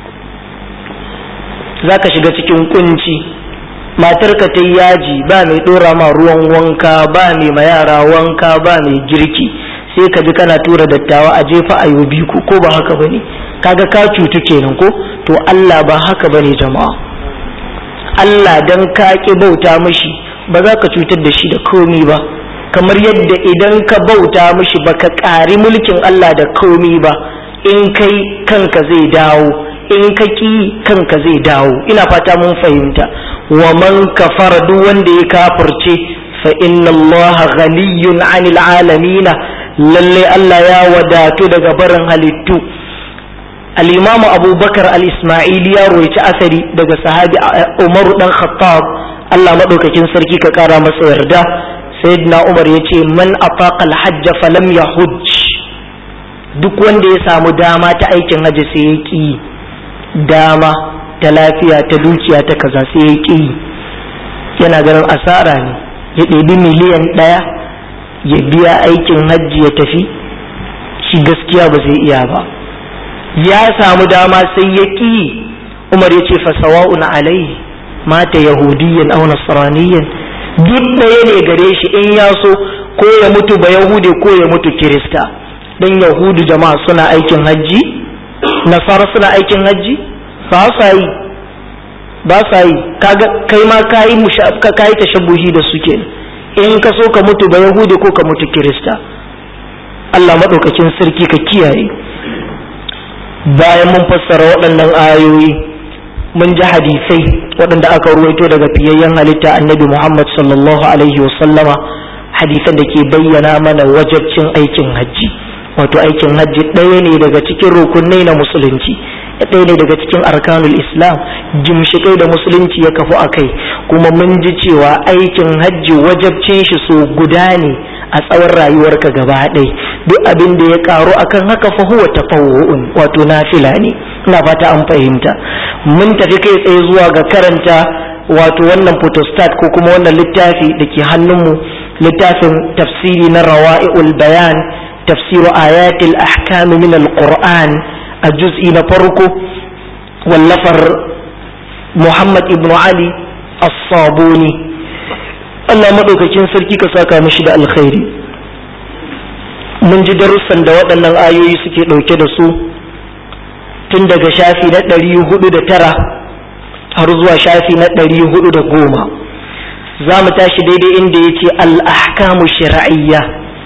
Zaka shiga cikin kunci. Matarka ta yaji, ba mai dora ma ruwan wanka, ba mai ma yara wanka, ba mai girki, sai ka ji kana tura dattawa a jefa ayobi ku, ko ba haka bane? Kaga ka cutu kenan ko? To Allah ba haka bane jama'a. Allah dan ka ki bauta mishi ba za ka cutar da shi da komi ba, kamar yadda idan ka bauta mishi baka ƙari mulkin Allah da komi ba, in kai kanka zai dawo, in ka ki kanka zai dawo. Ina fata mun fahimta. wa man kafara duk wanda ya kafirce fa inna allaha ghaniyyun 'anil 'alamin lalle Allah ya wadatu daga barin halittu. al-imamu abubakar al-isma'ili ya roci asari daga sahabi Umar dan Khattab Allah madaukakin sarki ka kara masa yarda. sayyidina Umar yace man ataqa al-hajj falam yahujj, duk wanda ya samu dama ta aikin haji sai ya ki dama ta lafiya ta dukiya ta kaza sai ya ki, yana ganin asara ne ya ɗebi miliyan ɗaya ya biya aikin hajji ya tafi, shi gaskiya ba zai iya ba. ya samu dama sai ya ki, Umar ya ce fa sawa'un alaihi mata yahudiyan aw nasraniyan, duk ɗaya ne gare shi in ya so ko ya mutu ba yahudi ko ya mutu kirista. dan yahudu jama'a suna aikin hajji, nasara suna aikin hajji ba sa yi ba sa yi kaga kai ma kai mushafka kai tashabbuhi da su kenan, in ka so ka mutu ba yahudi ko ka mutu kirista. Allah madaukakin sarki ka kiyaye. Bayan mun fassara waɗannan ayoyi mun ji hadisai waɗanda aka ruwaito daga fiyayyen halitta annabi Muhammad sallallahu alaihi wasallama, hadisan da ke bayyana mana wajabcin aikin hajji. Wato aikin hajji ɗaya ne daga cikin rukunai na musulunci, ɗaya ne daga cikin arkanul islam, gimshikai da musulunci ya kafu a kai. Kuma mun ji cewa aikin hajji wajabcin shi so guda ne a tsawon rayuwarka gaba ɗaya, duk abin da ya karu akan haka fa huwa tafawwu'un, wato nafila ne. Ina fata an fahimta. Mun tafi kai tsaye zuwa ga karanta wato wannan photostat ko kuma wannan littafi da ke hannunmu, littafin tafsiri na rawa'i'ul bayan tafsiru ayatil ahkam min al-Qur'an a juz'i na farko, wallafar Muhammad ibn Ali as-Sabuni. Allah madaukakin sarki ka saka mishi da alkhairi. Mun ji darussan da waɗannan ayoyi suke ɗauke da su tun daga shafi na ɗari hudu da tara har zuwa shafi na ɗari hudu da goma. Za mu tashi daidai inda ya ce al-ahkamu shar'iyya,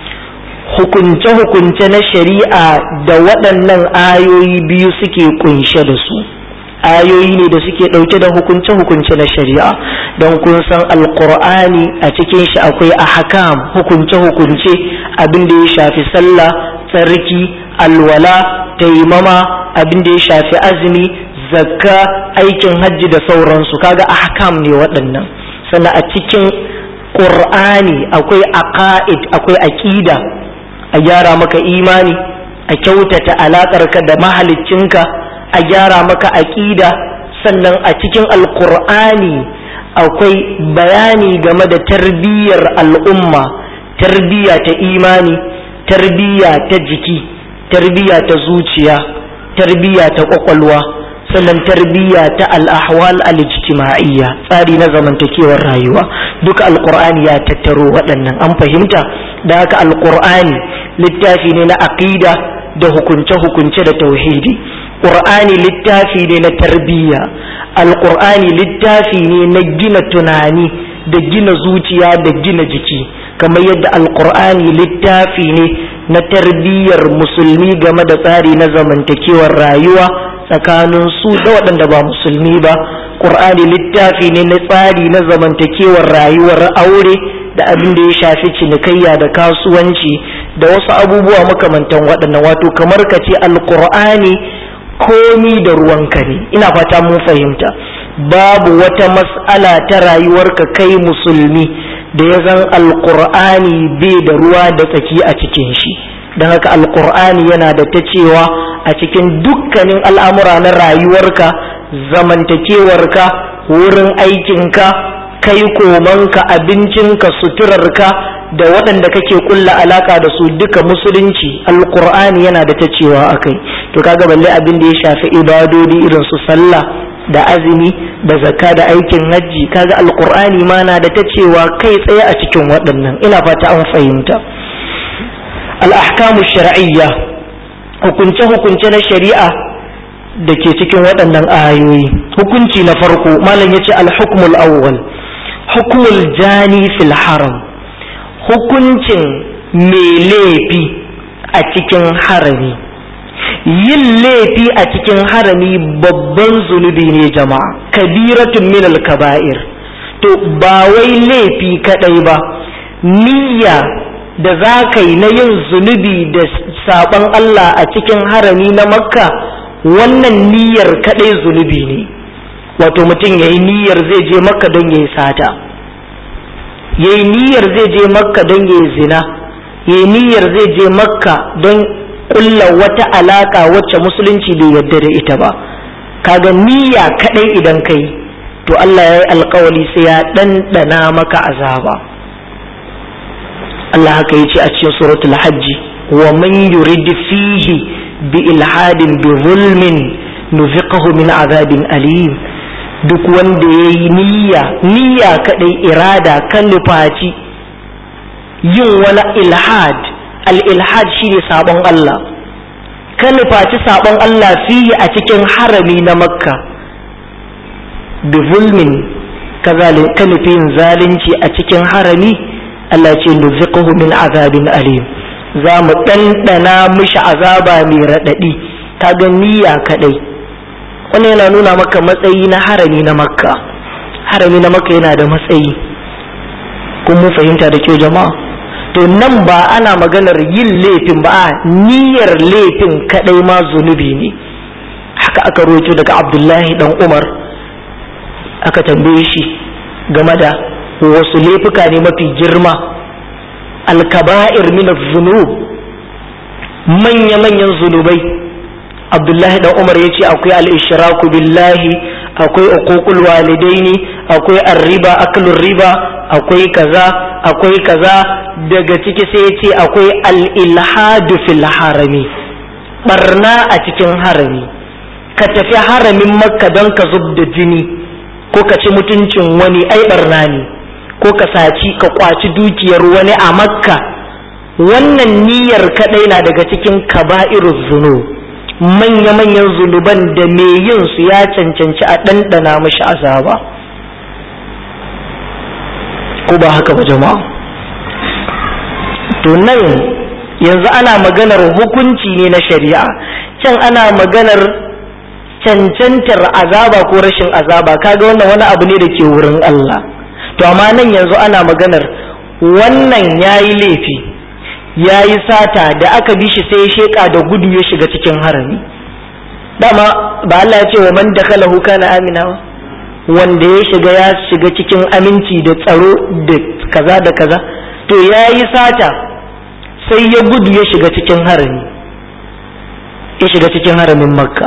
hukunce-hukunce na shari'a da waɗannan ayoyi biyu suke kunshe da su. Ayoyi ne da suke ɗauke da hukunce-hukunce na shari'a, don kun san alƙur'ani a cikin shi akwai ahkam, hukunce-hukunce, abin da ya shafi sallah, tsarki, alwala, taimama, abin da ya shafi azumi, zakka, aikin hajji da sauransu. Kaga ahkam ne waɗannan. Sannan a cikin ƙur'ani akwai aqaid, akwai aqida, a gyara maka imani, a kyautata alaƙarka da mahaliccinka, a gyara maka aqida. Sannan a cikin alqur'ani akwai bayani game da tarbiyyar al'umma, tarbiyya ta imani, tarbiyya ta jiki, tarbiyya ta zuciya, tarbiyya ta kwakwalwa, sannan tarbiyya ta al-ahwal al-ijtima'iyya, tsari na zamantakewar rayuwa. Duka alqur'ani ya tattaro waɗannan, an fahimta. Da haka alqur'ani littafi ne na aqida da hukunce-hukunce da tauhidi. Qur'ani littafi ne na tarbiyya. Alqur'ani littafi ne na gina tunani da gina zuciya da gina jiki, kamar yadda alqur'ani littafi ne na tarbiyyar musulmi game da tsari na zamantakewar rayuwa tsakanin su da waɗanda ba musulmi ba. Qur'ani littafi ne na tsari na zamantakewar rayuwar aure da abin da ya shafi cinikayya da kasuwanci da wasu abubuwa makamantan waɗannan. Wato kamar ka ce alqur'ani komi da ruwanka ne. Ina fata mun fahimta. Babu wata mas'ala ta rayuwarka kai musulmi da ya zan alqur'ani bai da ruwa da tsaki a cikin shi. Don haka alqur'ani yana da ta cewa a cikin dukkanin al'amura na rayuwarka, zamantakewarka, wurin aikinka, kai komanka, abincinka, suturarka da waɗanda kake kulla alaka da su, duka musulunci alqur'ani yana da ta cewa akai. To kaga balle abin da ya shafi ibadodi irin su sallah da azumi da zakka da aikin hajji, kaga alqur'ani ma na da ta cewa kai tsaye a cikin waɗannan. Ina fata an fahimta. Al-ahkamu shar'iyya, hukunce-hukunce na shari'a da ke cikin waɗannan ayoyi. Hukunci na farko malam yace al-hukmul awwal hukmul jani fil haram, hukuncin mai laifi a cikin harami. Yin laifi a cikin harami babban zunubi ne jama'a, kabiratun min al-kaba'ir, to ba wai laifi kadai ba, niyya da za ka yi na yin zunubi da saɓon Allah a cikin harami na makka, wannan niyyar kadai zunubi ne. Wato mutum ya yi niyyar zai je makka don ya yi sata, ya yi niyyar zai je makka don ya yi zina, ya yi niyyar zai je makka don ƙulla wata alaƙa wacce musulunci bai yarda da ita ba. Kaga niyya kadai idan ka yi, to Allah ya yi alkawali sai ya ɗanɗana maka azaba. Allah haka yace a cikin suratul hajji, wa man yurid fihi bi ilhadin bi zulmin nuziqahu min azabin alim. Duk wanda yayi niyya niyya kadai irada kan nufaci yin wani ilhad, al ilhad shine sabon Allah, kan nufaci sabon Allah fihi a cikin harami na makka bi zulmin, kazalin kan nufin zalunci a cikin harami, Allah ce nuziquhu min azabin alim, za mu ɗanɗana mishi azaba mai raɗaɗi. Kaga niyya kaɗai wannan yana nuna maka matsayi na harami na makka. Harami na makka yana da matsayi, kun mun fahimta da kyau jama'a. To nan ba ana maganar yin laifin ba, niyyar laifin kaɗai ma zunubi ne. Haka aka roƙo daga Abdullahi dan Umar, aka tambaye shi game da wasu laifuka ne mafi girma, alkaba'ir min az-zunub, manya-manyan zunubai. Abdullahi dan Umar ya ce akwai al-ishraku billahi, akwai uququl walidaini, akwai ar-riba, aklur riba, akwai kaza akwai kaza. Daga ciki sai ya ce akwai al-ilhadu fil harami, barna a cikin harami. Ka tafi haramin makka don ka zub da jini ko ka ci mutuncin wani, ai barna ne. Ko ka saci ka kwaci dukiyar wani a makka, wannan niyyar kadai na daga cikin kaba'iruz zunub, manya-manyan zunuban da me yin su ya cancanci a ɗanɗana mashi azaba. Ko ba haka ba jama'a? To nan yanzu ana maganar hukunci ne na shari'a, can ana maganar cancantar azaba ko rashin azaba. Kaga wannan wani abu ne da ke wurin Allah. To amma nan yanzu ana maganar wannan yayi laifi, yayi sata, da aka bi shi sai ya sheka da gudu ya shiga cikin harami. Dama ba Allah ya ce wa man dakhalahu kana amina, wanda ya shiga ya shiga cikin aminci da tsaro da kaza da kaza. To yayi sata sai ya gudu ya shiga cikin harami, ya shiga cikin haramin Makka.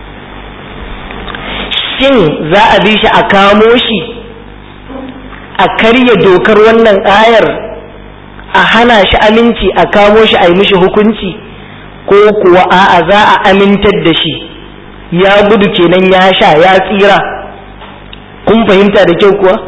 Shin za a bi shi a kamo shi, a karya dokar wannan ayar, a hana shi aminci, a kamo shi a yi mishi hukunci, ko kuwa a'a za a amintar da shi, ya gudu kenan ya sha ya tsira? Kun fahimta da kyau kuwa?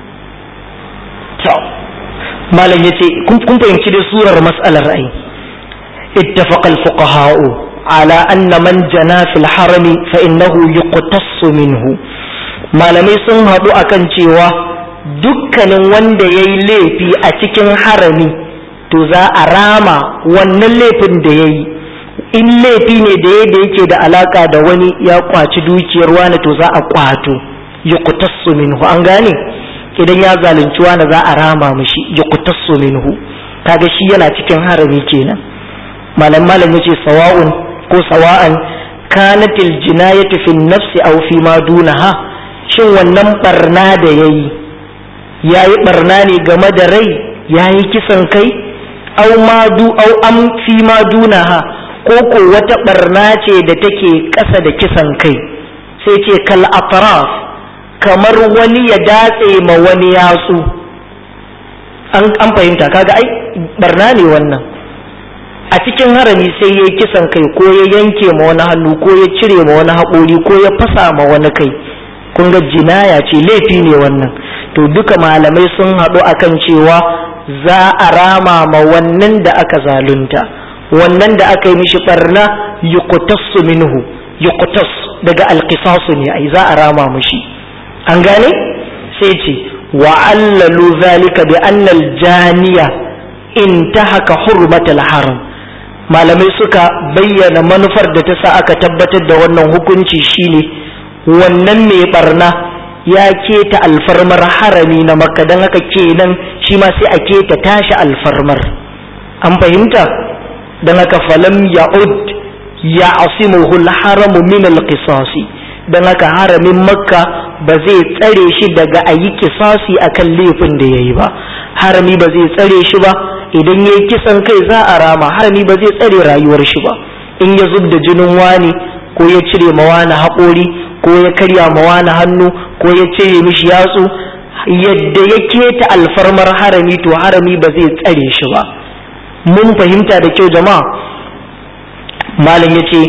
To malam yace kun fahimci da surar mas'alar ai. ittafaqa al-fuqaha'u ala anna man jana fil harami fa innahu yuqtassu minhu. Malamai sun haɗu akan cewa dukkanin wanda ya yi laifi a cikin harami to za a rama wannan laifin da ya yi. In laifi ne da ya da yake da alaka da wani, ya kwaci dukiyar wani, to za a kwato, yuqtassu minhu. An gane? Idan ya zalunci wani za a rama mishi, yuqtassu minhu. Kaga shi yana cikin harami kenan. Malam malam yace sawa'un ko sawa'an kanatil jinayatu fi nafsi aw fi ma dunaha. Shin wannan barna da yayi yayi barna ne game da rai, yayi kisan kai, au madu au am fi ma dunaha, ko ko wata barna ce da take ƙasa da kisan kai. Sai ce kal atraf, kamar wani ya datse ma wani yatsu. an an fahimta? Kaga ai barna ne wannan. A cikin harami sai yayi kisan kai, ko ya yanke ma wani hannu, ko ya cire ma wani haƙori, ko ya fasa ma wani kai. Kun ga jinaya ce, laifi ne wannan. To duka malamai sun haɗu akan cewa za a rama ma wannan da aka zalunta, wannan da aka yi mishi barna, yuqtassu minhu. Yuqtas daga alqisasu ne, ai za a rama mishi. An gane? Sai ce wa allalu zalika bi anna aljaniya intahaka hurmatal haram. Malamai suka bayyana manufar da ta sa aka tabbatar da wannan hukunci shine wannan mai barna ya keta alfarmar harami na makka don haka kenan shi ma sai a keta tashi alfarmar. An fahimta? don haka falam ya'ud ya asimuhu al-haramu min al-qisasi, don haka haramin makka ba zai tsare shi daga ayi kisasi akan laifin da yayi ba. Harami ba zai tsare shi ba idan yayi kisan kai za a rama. Harami ba zai tsare rayuwar shi ba in ya zubda jinin wani ko ya cire mawana haƙori ko ya karya mawana hannu ko ya cire mishi yatsu, yadda ya keta alfarmar harami to harami ba zai tsare shi ba. Mun fahimta da kyau jama'a? malam yace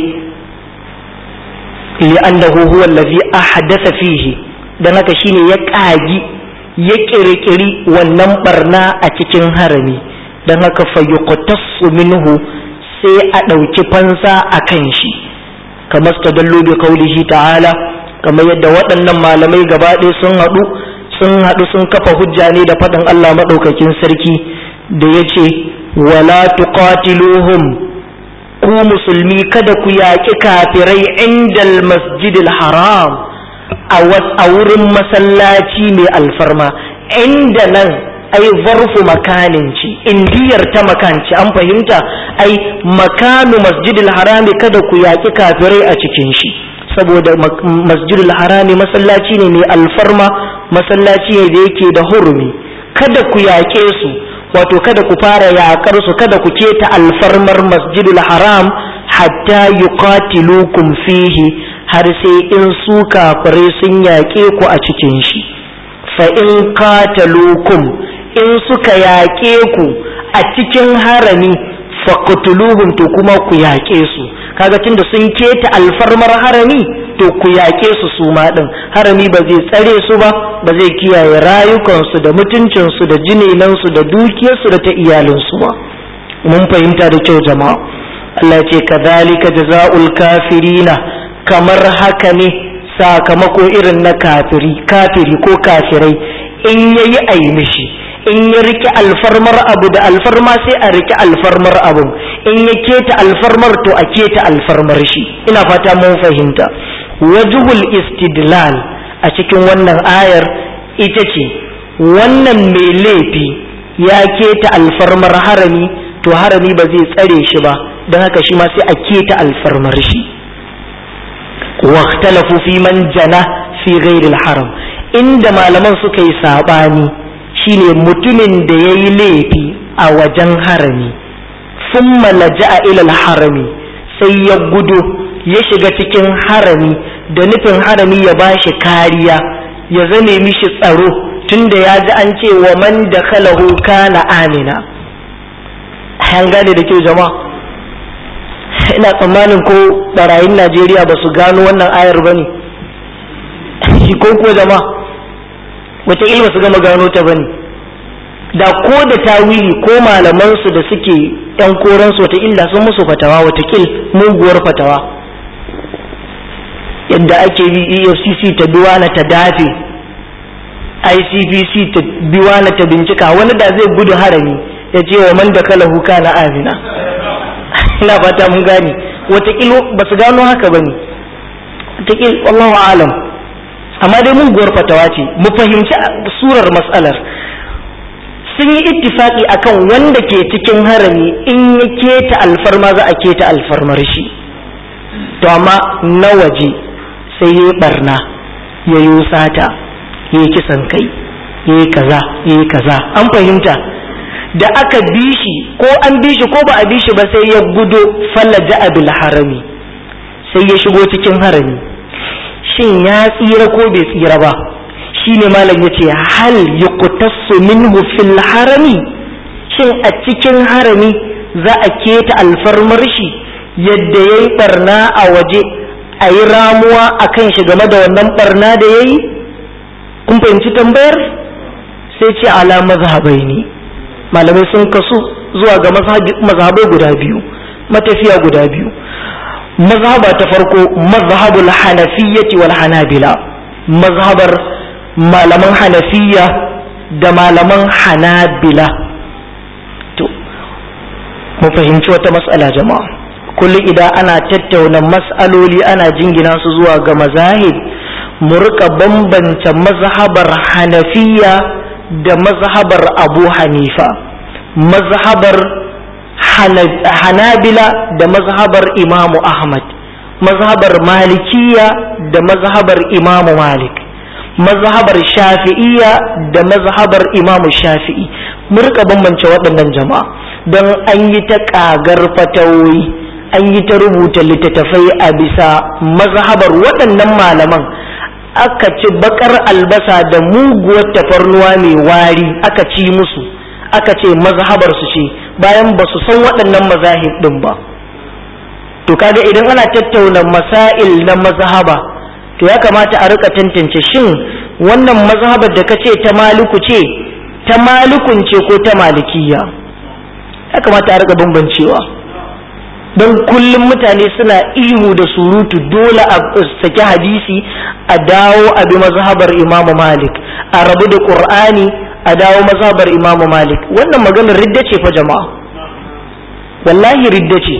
li'annahu huwa allazi ahdatha fihi, dan haka shine ya kagi ya kirkiri wannan barna a cikin harami, dan haka fa yuqtasu minhu sai a dauki fansa akan shi, kamar tadallu bi qawlihi ta'ala, kamar yadda waɗannan malamai gaba ɗaya sun haɗu sun haɗu sun kafa hujja ne da faɗin Allah madaukakin sarki da yace wala tuqatiluhum, ku musulmi kada ku yaƙi kafirai indal masjidil haram, a wurin masallaci mai alfarma. Inda nan ai zarfu makanin ci, indiyar ta makanci, an fahimta? Ai makanu masjidil harami kada ku yaƙi kafirai a cikin shi, saboda masjidil harami masallaci ne mai alfarma, masallaci ne da yake da hurumi. Kada ku yaƙe su, wato kada ku fara yaƙar su, kada ku keta alfarmar masjidul haram hatta yuqatilukum fihi, har sai in su kafirai sun yaƙe ku a cikin shi. Fa in qatalukum, in suka yaƙe ku a cikin harami, faqtuluhum, to kuma ku yaƙe su. Kaga tunda sun keta alfarmar harami to ku yaƙe su su ma din. Harami ba zai tsare su ba, ba zai kiyaye rayukansu da mutuncinsu da jininansu da dukiyarsu da ta iyalinsu ba. Mun fahimta da kyau jama'a? Allah ya ce kadhalika jazaa'ul kafirina, kamar haka ne sakamako irin na kafiri kafiri ko kafirai, in yayi ayi mishi, in ya rike alfarmar abu da alfarma sai a rike alfarmar abun, in ya keta alfarmar to a keta alfarmar shi. Ina fata mun fahimta. Wajhul istidlal a cikin wannan ayar ita ce wannan mai laifi ya keta alfarmar harami to harami ba zai tsare shi ba, don haka shi ma sai a keta alfarmar shi. Waqtalafu fi man jana fi ghairi al-haram, inda malaman suka yi sabani shine mutumin da yayi laifi a wajen harami, thumma laja'a ila al-harami, sai ya gudu ya shiga cikin harami da nufin harami ya bashi kariya, ya zame mishi tsaro, tunda ya ji an ce wa man dakhalahu kana amina. An gane da kyau jama'a? Ina tsammanin ko barayin Najeriya ba su gano wannan ayar ba ne, shi ko ko jama'a wata ilma su gama gano ta ba ne, da ko da tawili ko malamansu da suke yan koransu wata illa sun musu fatawa, wata kil muguwar fatawa, yadda ake bi E F C C ta biwana ta dafe, I C P C ta biwana ta bincika, wani da zai gudu harami ya ce wa man da kala huka na amina. Ina fata mun gane, watakil ba su gano haka ba ne, watakil wallahu alam, amma dai muguwar fatawa ce. Mu fahimci surar matsalar. Sun yi ittifaki akan wanda ke cikin harami in ya keta alfarma za a keta alfarmar shi, to amma na waje sai ya barna, ya yi sata, ya yi kisan kai, ya yi kaza, ya yi kaza. An fahimta? Da aka bi shi ko an bi shi ko ba a bi shi ba sai ya gudo fallaja bil harami, sai ya shigo cikin harami. Shin ya tsira ko bai tsira ba? Shine malam yace hal yuqtasu minhu fil harami, shin a cikin harami za a keta alfarmar shi yadda yayi barna a waje, a yi ramuwa akan shi game da wannan barna da yayi? Kun fahimci tambayar? Sai ce ala mazhabaini, malamai sun kasu zuwa ga mazhabai guda biyu, matafiya guda biyu. Mazhaba ta farko mazhabul hanafiyyati wal hanabila, mazhabar malaman hanafiya da malaman hanabila. To mu fahimci wata mas'ala jama'a, kullum idan ana tattauna mas'aloli ana jingina su zuwa ga mazahib, mu rika bambanta mazhabar hanafiya da mazhabar abu hanifa, mazhabar hanabila da mazhabar imamu ahmad, mazhabar malikiya da mazhabar imamu malik, mazhabar shafi'iyya da mazhabar imamu shafi'i. mu rika bambance waɗannan jama'a, don an yi ta ƙagar fatawoyi, an yi ta rubuta littattafai a bisa mazhabar waɗannan malaman. Aka ci bakar albasa da muguwar tafarnuwa mai wari aka ci musu, aka ce mazhabar su ce, bayan ba su san waɗannan mazahib ɗin ba. To kaga idan ana tattauna masail na mazhaba, to ya kamata a rika tantance shin wannan mazhabar da kace ta maliku ce, ta malikun ce ko ta malikiya. Ya kamata a rika bambancewa, don kullum mutane suna ihu da surutu, dole a saki hadisi a dawo a bi mazhabar imamu malik, a rabu da qur'ani a dawo mazhabar imamu malik. wannan maganar ridda ce fa jama'a, wallahi ridda ce.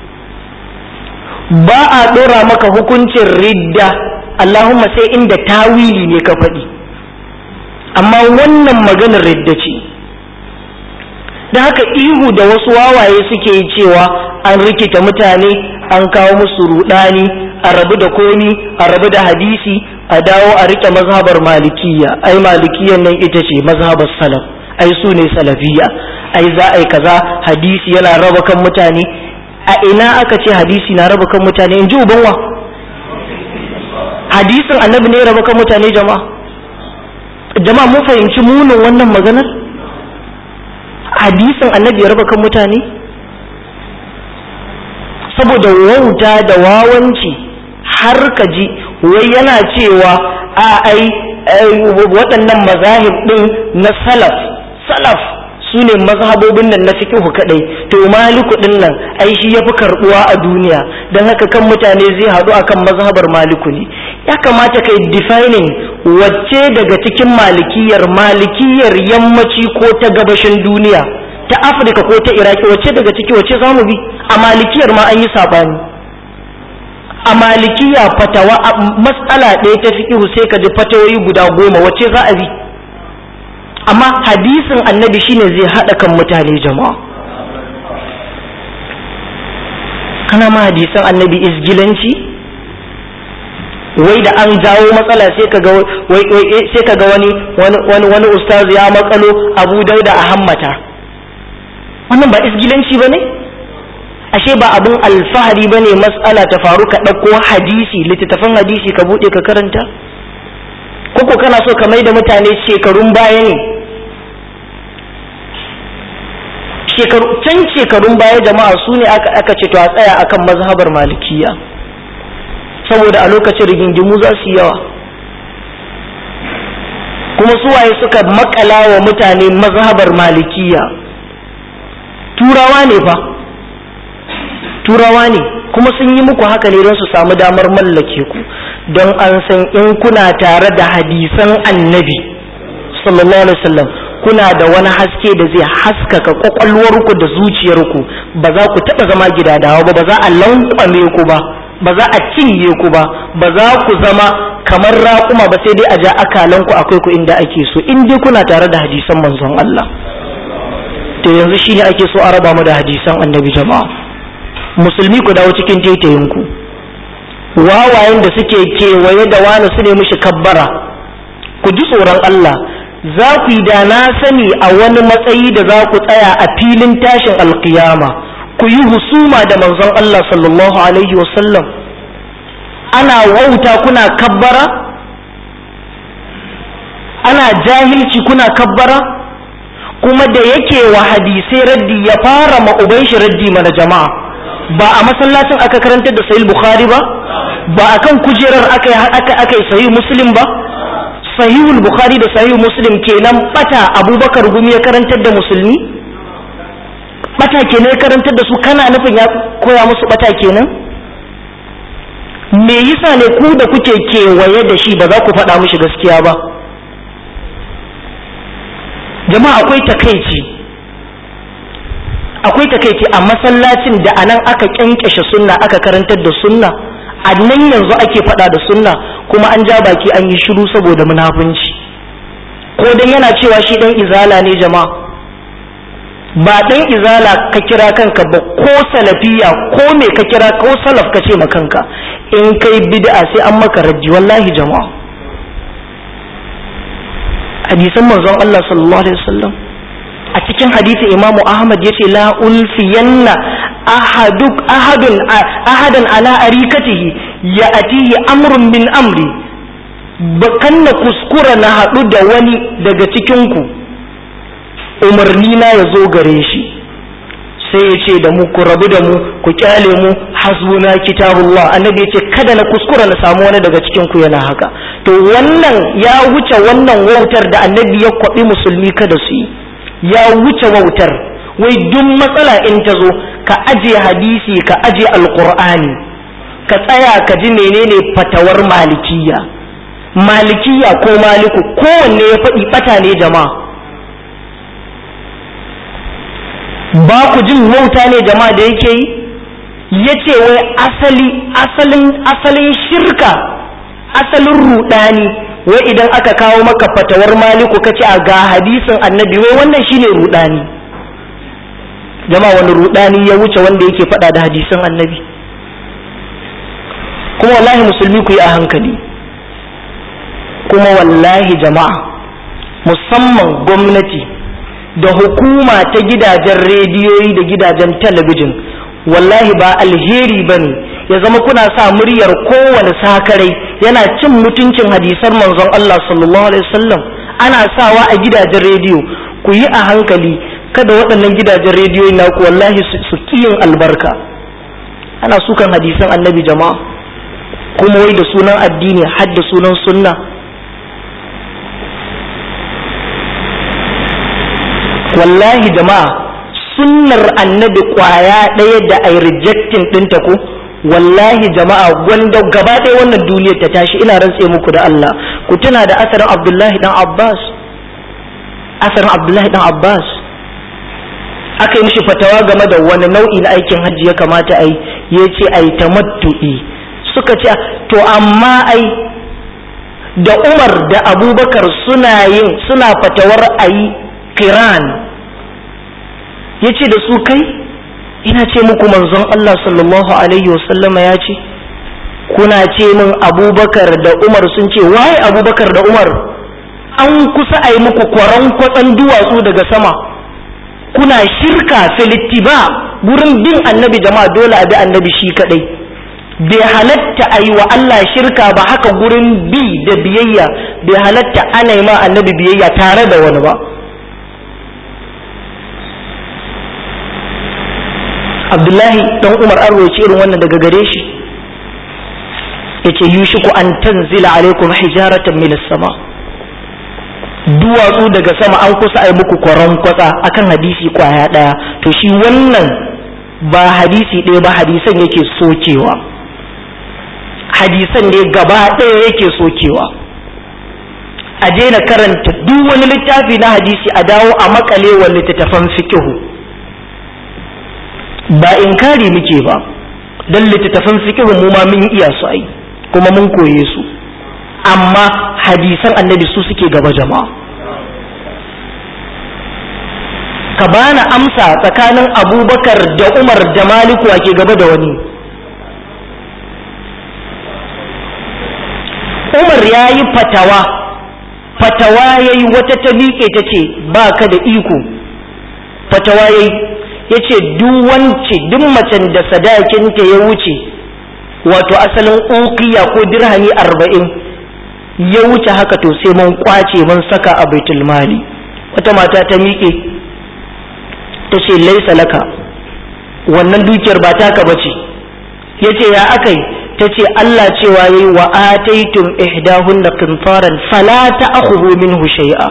ba a dora maka hukuncin ridda Allahumma sai inda tawili ne ka faɗi, amma wannan maganar ridda ce. da haka ihu da wasu wawaye suke yi cewa an rikita mutane, an kawo musu rudani, a rabu da komi, a rabu da hadisi, a dawo a rike mazhabar malikiya. ai malikiyan nan ita ce mazhabar salaf, ai su ne salafiya, ai za a yi kaza, hadisi yana raba kan mutane. A ina aka ce hadisi na raba kan mutane? in ji ubanwa, hadisin annabi ne raba kan mutane. jama'a jama'a mun fahimci munin wannan maganar? hadisin annabi ya raba kan mutane? saboda wauta da wawanci har ka ji wai yana cewa a ai waɗannan mazahib ɗin na salaf salaf su ne mazhabobin nan na fiqhu kadai, to maliku ɗin nan ai shi yafi karbuwa a duniya, don haka kan mutane zai haɗu akan mazhabar maliku ne. ya kamata kai defining wacce daga cikin malikiyar malikiyar yammaci ko ta gabashin duniya, ta Afirka ko ta Iraki, wacce daga ciki wacce zamu bi? A malikiyar ma an yi sabani. A malikiya fatawa mas'ala ɗaya ta fiqhu sai ka ji fatawoyi guda goma, wacce za a bi? Amma hadisin annabi shine zai hada kan mutane jama'a. kana ma hadisan annabi izgilanci? wai da an jawo matsala sai kaga wai sai kaga wani wani wani ustaz ya makalo Abu Dauda a hammata. wannan ba isgilanci bane? ashe ba abun alfahari bane mas'ala ta faru ka dauko hadisi, littattafan hadisi ka bude ka karanta? koko kana so ka maida mutane shekarun baya ne? shekaru can shekarun baya jama'a su ne aka aka ce to a tsaya akan mazhabar malikiya, saboda a lokacin rigingimu za su yawa. kuma suwaye suka makala wa mutane mazhabar malikiya? turawa ne fa, turawa ne, kuma sun yi muku haka ne don su samu damar mallake ku, don an san in kuna tare da hadisan annabi sallallahu alaihi wasallam kuna da wani haske da zai haskaka kwakwalwarku da zuciyarku, ba za ku taɓa zama gidadawa ba, ba za a lankwame ku ba, ba za a cinye ku ba, ba za ku zama kamar raƙuma ba, sai dai a ja akalanku akwai ku inda ake so, in dai kuna tare da hadisan manzon Allah. to yanzu shine ake so a raba mu da hadisan annabi jama'a. musulmi ku dawo cikin taitayinku, wawayen da suke kewaye da wani su ne mishi kabbara, ku ji tsoron Allah. za ku yi da na sani a wani matsayi da za ku tsaya a filin tashin alkiyama ku yi husuma da manzon Allah sallallahu alaihi wasallam, ana wauta kuna kabbara, ana jahilci kuna kabbara. kuma da yake wa hadisai raddi ya fara ma uban shi raddi mana jama'a. ba a masallacin aka karantar da sahih bukhari ba, ba akan kujerar aka aka aka sahih muslim ba. sahihul bukhari da sahih muslim kenan bata abubakar gumi ya karantar da musulmi, bata kenan ya karantar da su, kana nufin ya koya musu bata kenan? me yasa ne ku da kuke kewaye da shi ba za ku faɗa mishi gaskiya ba? jama'a akwai takeici, akwai takeici a masallacin da anan aka kyankyashe sunna, aka karantar da sunna, a nan yanzu ake faɗa da sunna. kuma an ja baki an yi shiru saboda munafunci, ko dan yana cewa shi dan izala ne jama'a. Ba dan izala ka kira kanka ba, ko salafiya ko me ka kira, ko salaf ka ce ma kanka, in kai bid'a sai an maka raddi wallahi jama'a. Hadisan manzon Allah sallallahu alaihi wasallam, a cikin hadisin Imam Ahmad yace la ulfiyanna ahaduk ahadun ahadan ala arikatihi ya'tihi amrun min amri, bakan na kuskura na hadu da wani daga cikin ku umarni na ya zo gare shi sai ya ce da mu ku rabu da mu, ku kyale mu, hasbuna kitabullah. Annabi ya ce kada na kuskura na samu wani daga cikin ku yana haka. To wannan ya wuce wannan wautar da annabi ya kwabi musulmi kada su yi, ya wuce wautar. Wai duk matsala in ta zo ka aje hadisi, ka aje alqur'ani, ka tsaya ka ji menene fatawar malikiya. Malikiya ko maliku kowanne ya faɗi bata ne jama'a. Ba ku jin wauta ne jama'a da yake yi, ya ce wai asali asalin asalin shirka, asalin rudani, wai idan aka kawo maka fatawar maliku kace a ga hadisin annabi, wai wannan shine rudani. Jama'a wani rudani ya wuce wanda yake faɗa da hadisin annabi? Kuma wallahi musulmi ku yi a hankali, kuma wallahi jama'a musamman gwamnati da hukuma ta gidajen rediyoyi da gidajen talabijin, wallahi ba alheri bane ya zama kuna sa muryar kowane sakarai yana cin mutuncin hadisan manzon Allah sallallahu alaihi wasallam ana sawa a gidajen rediyo. Ku yi a hankali, kada waɗannan gidajen rediyoyi naku wallahi su kiyin albarka. Ana sukan hadisan annabi jama'a, kuma wai da sunan addini, har da sunan sunna. Wallahi jama'a sunnar annabi kwaya ɗaya da ai rejectin ɗinta ko, wallahi jama'a wanda gaba ɗaya wannan duniyar ta tashi. Ina rantse muku da Allah, ku tuna da asarin Abdullahi dan Abbas. Asarin Abdullahi dan Abbas aka yi mishi fatawa game da wani nau'i na aikin hajji ya kamata ai, ya ce ai tamattu'i. Suka ce to amma ai da Umar da Abubakar suna yin suna fatawar ayi kiran. Ya ce da su kai, ina ce muku manzon Allah sallallahu alaihi wasallama ya ce, kuna ce min Abubakar da Umar sun ce, waye Abubakar da Umar? An kusa a yi muku kwaran kwatsan duwatsu daga sama, kuna shirka filittiba gurin bin annabi jama'a. Dole a bi annabi shi kadai, bai halatta a yi wa Allah shirka ba. Haka gurin bi da biyayya bai halatta ana yi ma annabi biyayya tare da wani ba. Abdullahi dan Umar an roci irin wannan daga gare shi, yace yushiku an tanzila alaikum hijaratan min as-sama, duwatsu daga sama an kusa ai muku kwaron kwatsa akan hadisi kwaya daya. To shi wannan ba hadisi ɗaya ba, hadisan yake sokewa, hadisan ne gaba ɗaya yake sokewa. A daina karanta duk wani littafi na hadisi, a dawo a makale wa littattafan fiqhu. Ba inkari muke ba, dan littattafan fiqhu mu ma mun iya su ai, kuma mun koye su, amma hadisan annabi su suke gaba jama'a. Ka bana amsa tsakanin Abubakar da Umar da Maliku ake gaba da wani? Umar ya yi fatawa, fatawa ya yi wata ta miƙe ta ce ba ka da iko. Fatawa ya yi, ya ce duk wance duk macen da sadakinta ya wuce, wato asalin ukiya ko dirhami arba'in ya wuce haka, to sai mun kwace mun saka a baitul mali. Wata mata ta miƙe ta ce laisa laka, wannan dukiyar ba taka bace. Ya ce ya akai? ta ce Allah cewa yayi wa ataitum ihdahunna qintaran fala ta'khudhu minhu shay'a,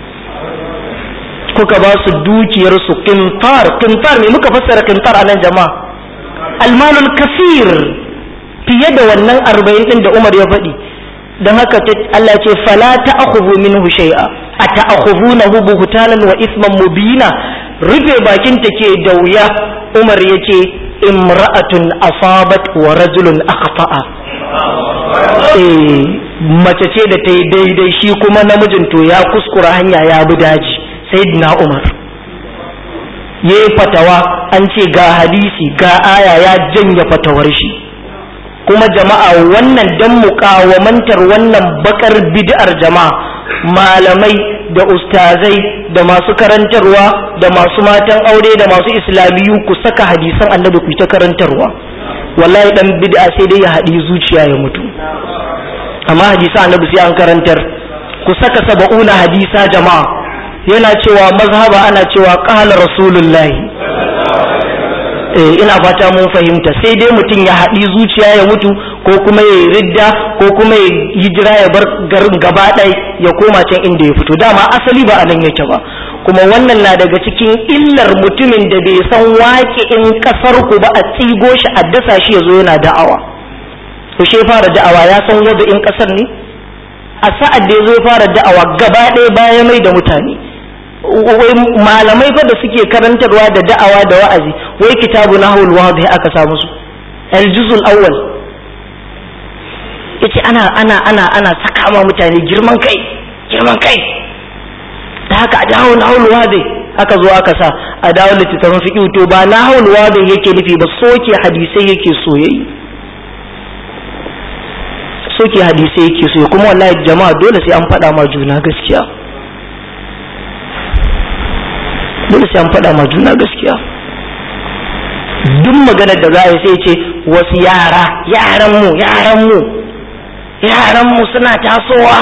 kuka ba su dukiyar su qintar. Qintar me muka fassara qintar anan jama'a? Almalul kasir, fiye da wannan arba'in din da Umar ya faɗi. Dan haka Allah ce fala ta'khudhu minhu shay'a ata'khudhunahu buhtanan wa ithman mubina. Rufe bakin ta ke da wuya. Umar yace imra'atun asabat wa rajulun akhta'a. eh mace ce da ta yi daidai shi kuma namijin to ya kuskura hanya ya bi daji. Sayyidina Umar ya yi fatawa, an ce ga hadisi ga aya, ya janye fatawar shi. Kuma jama'a wannan dan muƙawamantar wannan bakar bid'ar jama'a, malamai da ustazai da masu karantarwa da masu matan aure da masu islamiyu ku saka hadisan annabi ku ta karantarwa. Wallahi dan bid'a sai dai ya haɗi zuciya ya mutu, amma hadisan annabi sai an karantar. Ku saka saba'una hadisa jama'a, yana cewa mazhaba ana cewa qala rasulullahi. Eh ina fata mun fahimta. Sai dai mutum ya haɗi zuciya ya mutu, ko kuma ya ridda, ko kuma ya hijira ya bar garin gaba ɗaya ya koma can inda ya fito. Dama asali ba a nan yake ba. Kuma wannan na daga cikin illar mutumin da bai san waƙe in kasar ku ba, a tsigo shi a dasa shi ya zo yana da'awa. To shi fara da'awa ya san wanda in kasar ne? A sa'ad da ya zo fara da'awa gaba ɗaya baya mai da mutane. Malamai fa da suke karantarwa da da'awa da wa'azi, wai kitabu nahwul wadih aka samu su al-juz'ul awwal. Yace ana ana ana ana saka ma mutane girman kai girman kai da haka a dawo nahwul wadih aka zo aka sa a dawo littafin fiqh. To ba nahwul wadih yake nufi ba, soke hadisai yake so yayi, soke hadisai yake so. Kuma wallahi jama'a dole sai an faɗa ma juna gaskiya, dole sai an faɗa ma juna gaskiya. Duk maganar da za a yi sai ce wasu yara yaran mu yaran mu yaran mu suna tasowa.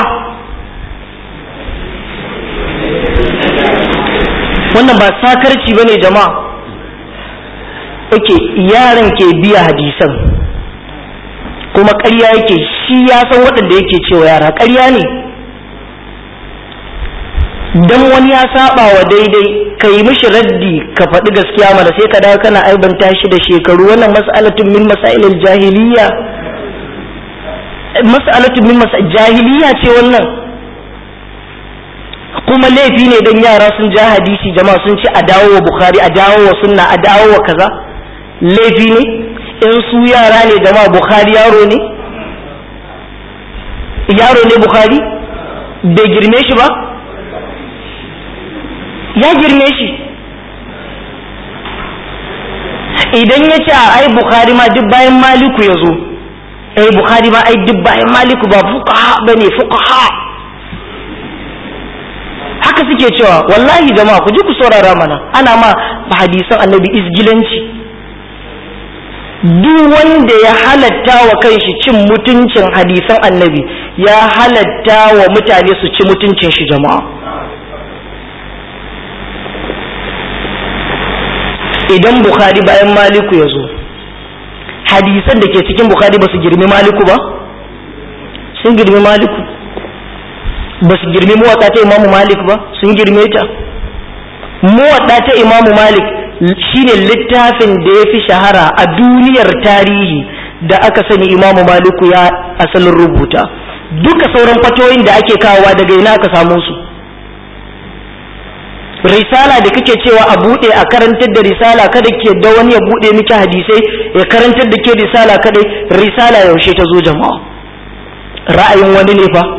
Wannan ba sakarci bane jama'a. Okay, yaran ke biya hadisan kuma ƙarya yake, shi ya san waɗanda yake cewa yara ƙarya ne. Dan wani ya saba wa daidai ka yi mishi raddi ka faɗi gaskiya mana, sai ka dawo kana aibanta shi da shekaru. Wannan mas'alatun min masailil jahiliya, mas'alatun min masail jahiliya ce wannan. Kuma laifi ne dan yara sun ja hadisi jama'a sun ce a dawo wa Bukhari, a dawo wa sunna, a dawo wa kaza. Laifi ne in su yara ne jama'a. Bukhari yaro ne, yaro ne Bukhari, bai girme shi ba, ya girme shi. Idan ya ce ai Bukhari ma duk bayan Maliku ya zo, ai Bukhari ma ai duk bayan Maliku ba fuqaha bane, fuqaha haka suke cewa. Wallahi jama'a ku ji ku saurara mana, ana ma hadisan annabi isgilanci. Duk wanda ya halatta wa kanshi cin mutuncin hadisan annabi ya halatta wa mutane su ci mutuncin shi jama'a. Idan Bukhari bayan Maliku ya zo, hadisan da ke cikin Bukhari ba su girmi Maliku ba? Sun girmi Maliku. Ba su girmi muwatta ta Imamu Malik ba? Sun girme ta. Muwatta ta Imamu Malik shine littafin da ya fi shahara a duniyar tarihi da aka sani Imamu Maliku ya asalin rubuta. Duka sauran fatoyin da ake kawowa daga ina aka samu su? Risala da kake cewa a bude a karantar da risala, kada ke da wani ya bude miki hadisai ya karantar da ke risala kadai. Risala yaushe ta zo jama'a? Ra'ayin wani ne fa,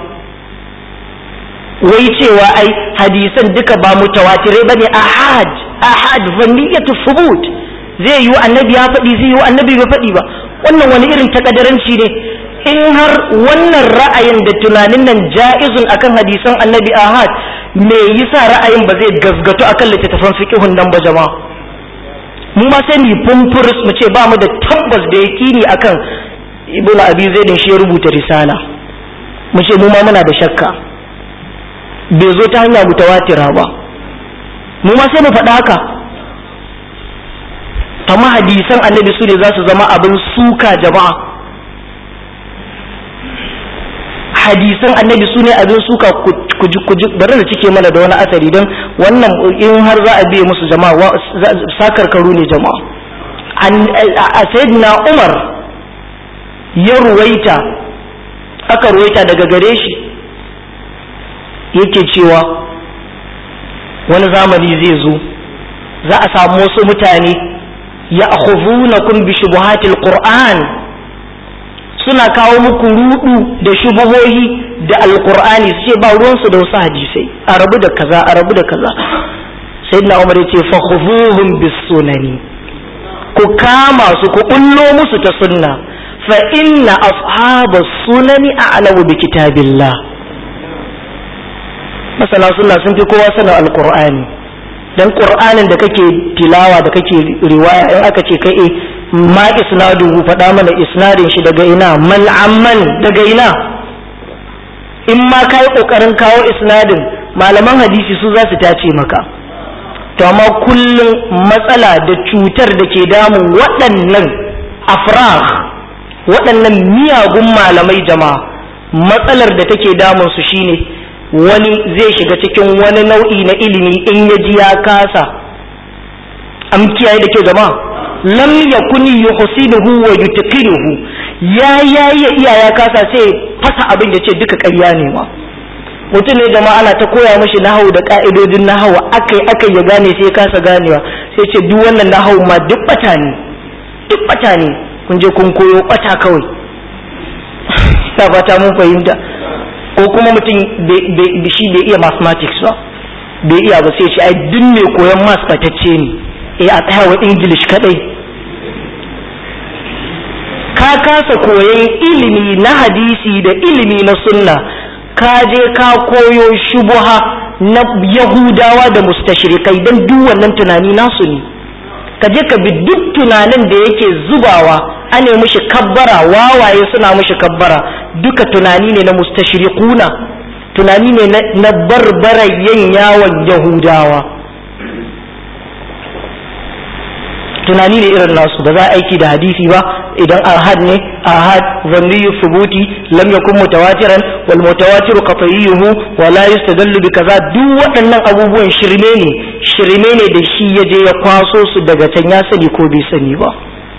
wai cewa ai hadisan duka ba mutawatirai bane, ahad ahad vaniyatu thubut. Zai yi annabi ya faɗi, zai yi annabi bai faɗi ba. Wannan wani irin takaddaranci ne? In har wannan ra'ayin da tunanin nan ja'izun akan hadisan annabi ahad, me yasa ra'ayin ba zai gasgato akan littattafan fiqhun nan ba jama'a? Mu ma sai mu fumfurus mu ce ba mu da tabbas da yakini akan Ibn Abi Zaid shi ya rubuta risala, mu ce mu ma muna da shakka, bai zo ta hanya mutawatira ba, mu ma sai mu faɗa haka. Amma hadisan annabi su ne za su zama abin suka jama'a. Hadisan annabi su ne abin suka. Kuji bari da cike mana da wani asari, don wannan in har za a biye musu jama'a sakarkaru ne jama'a. A sayyidina Umar ya ruwaita, aka ruwaita daga gare shi yake cewa wani zamani zai zo, za a samu wasu mutane ya akhuzunakum bi shubuhatil Qur'an, suna kawo muku rudu da shubuhohi da alqur'ani su ce ba ruwansu da wasu hadisai, a rabu da kaza a rabu da kaza. sayyidina Umar yace fa khuzuhum bis sunani, ku kama su ku kullo musu ta sunna, fa inna ashabas sunani a'lamu bi kitabillah. masana sunna sun fi kowa sanin alqur'ani, dan qur'anin da kake tilawa da kake riwaya in aka ce kai eh ma isnaduhu faɗa mana isnadin shi daga ina, man amman daga ina. in ma kai kokarin kawo isnadin malaman hadisi su za su tace maka. to amma kullum matsala da cutar da ke damun waɗannan afrah, waɗannan miyagun malamai jama'a, matsalar da take damun su shine wani zai shiga cikin wani nau'i na ilimi in ya ji ya kasa. Am kiyaye da ke jama'a, lam yakun yuhsinuhu wa yutqinuhu, ya ya iya ya kasa sai fasa abin da ce duka ƙarya ne ma. mutum ne jama'a ana ta koya mashi nahawu da ka'idodin nahawu akai akai ya gane sai kasa ganewa, sai ce duk wannan nahawu ma duk bata ne, duk bata ne, kun je kun koyo bata kawai. ta fata mun fahimta. ko kuma mutum shi bai iya mathematics ba, bai iya ba sai ce ai duk ne koyon maths batacce ne, eh a tsaya wa English kadai. ka kasa koyon ilimi na hadisi da ilimi na sunna, ka je ka koyo shubuha na yahudawa da mustashrikai, dan duk wannan tunani nasu ne. ka je ka bi duk tunanin da yake zubawa ane mushi kabbara, wawaye suna mushi kabbara, duka tunani ne na mustashrikuna, tunani ne na barbarayyan yawon yahudawa, tunani ne irin nasu. ba za a aiki da hadisi ba idan ahad ne ahad zanniyu thubuti lam yakun mutawatiran wal mutawatiru qat'iyuhu wa la yustadallu bi kaza. duk waɗannan abubuwan shirme ne, shirme ne da shi ya je ya kwaso su daga can, ya sani ko bai sani ba.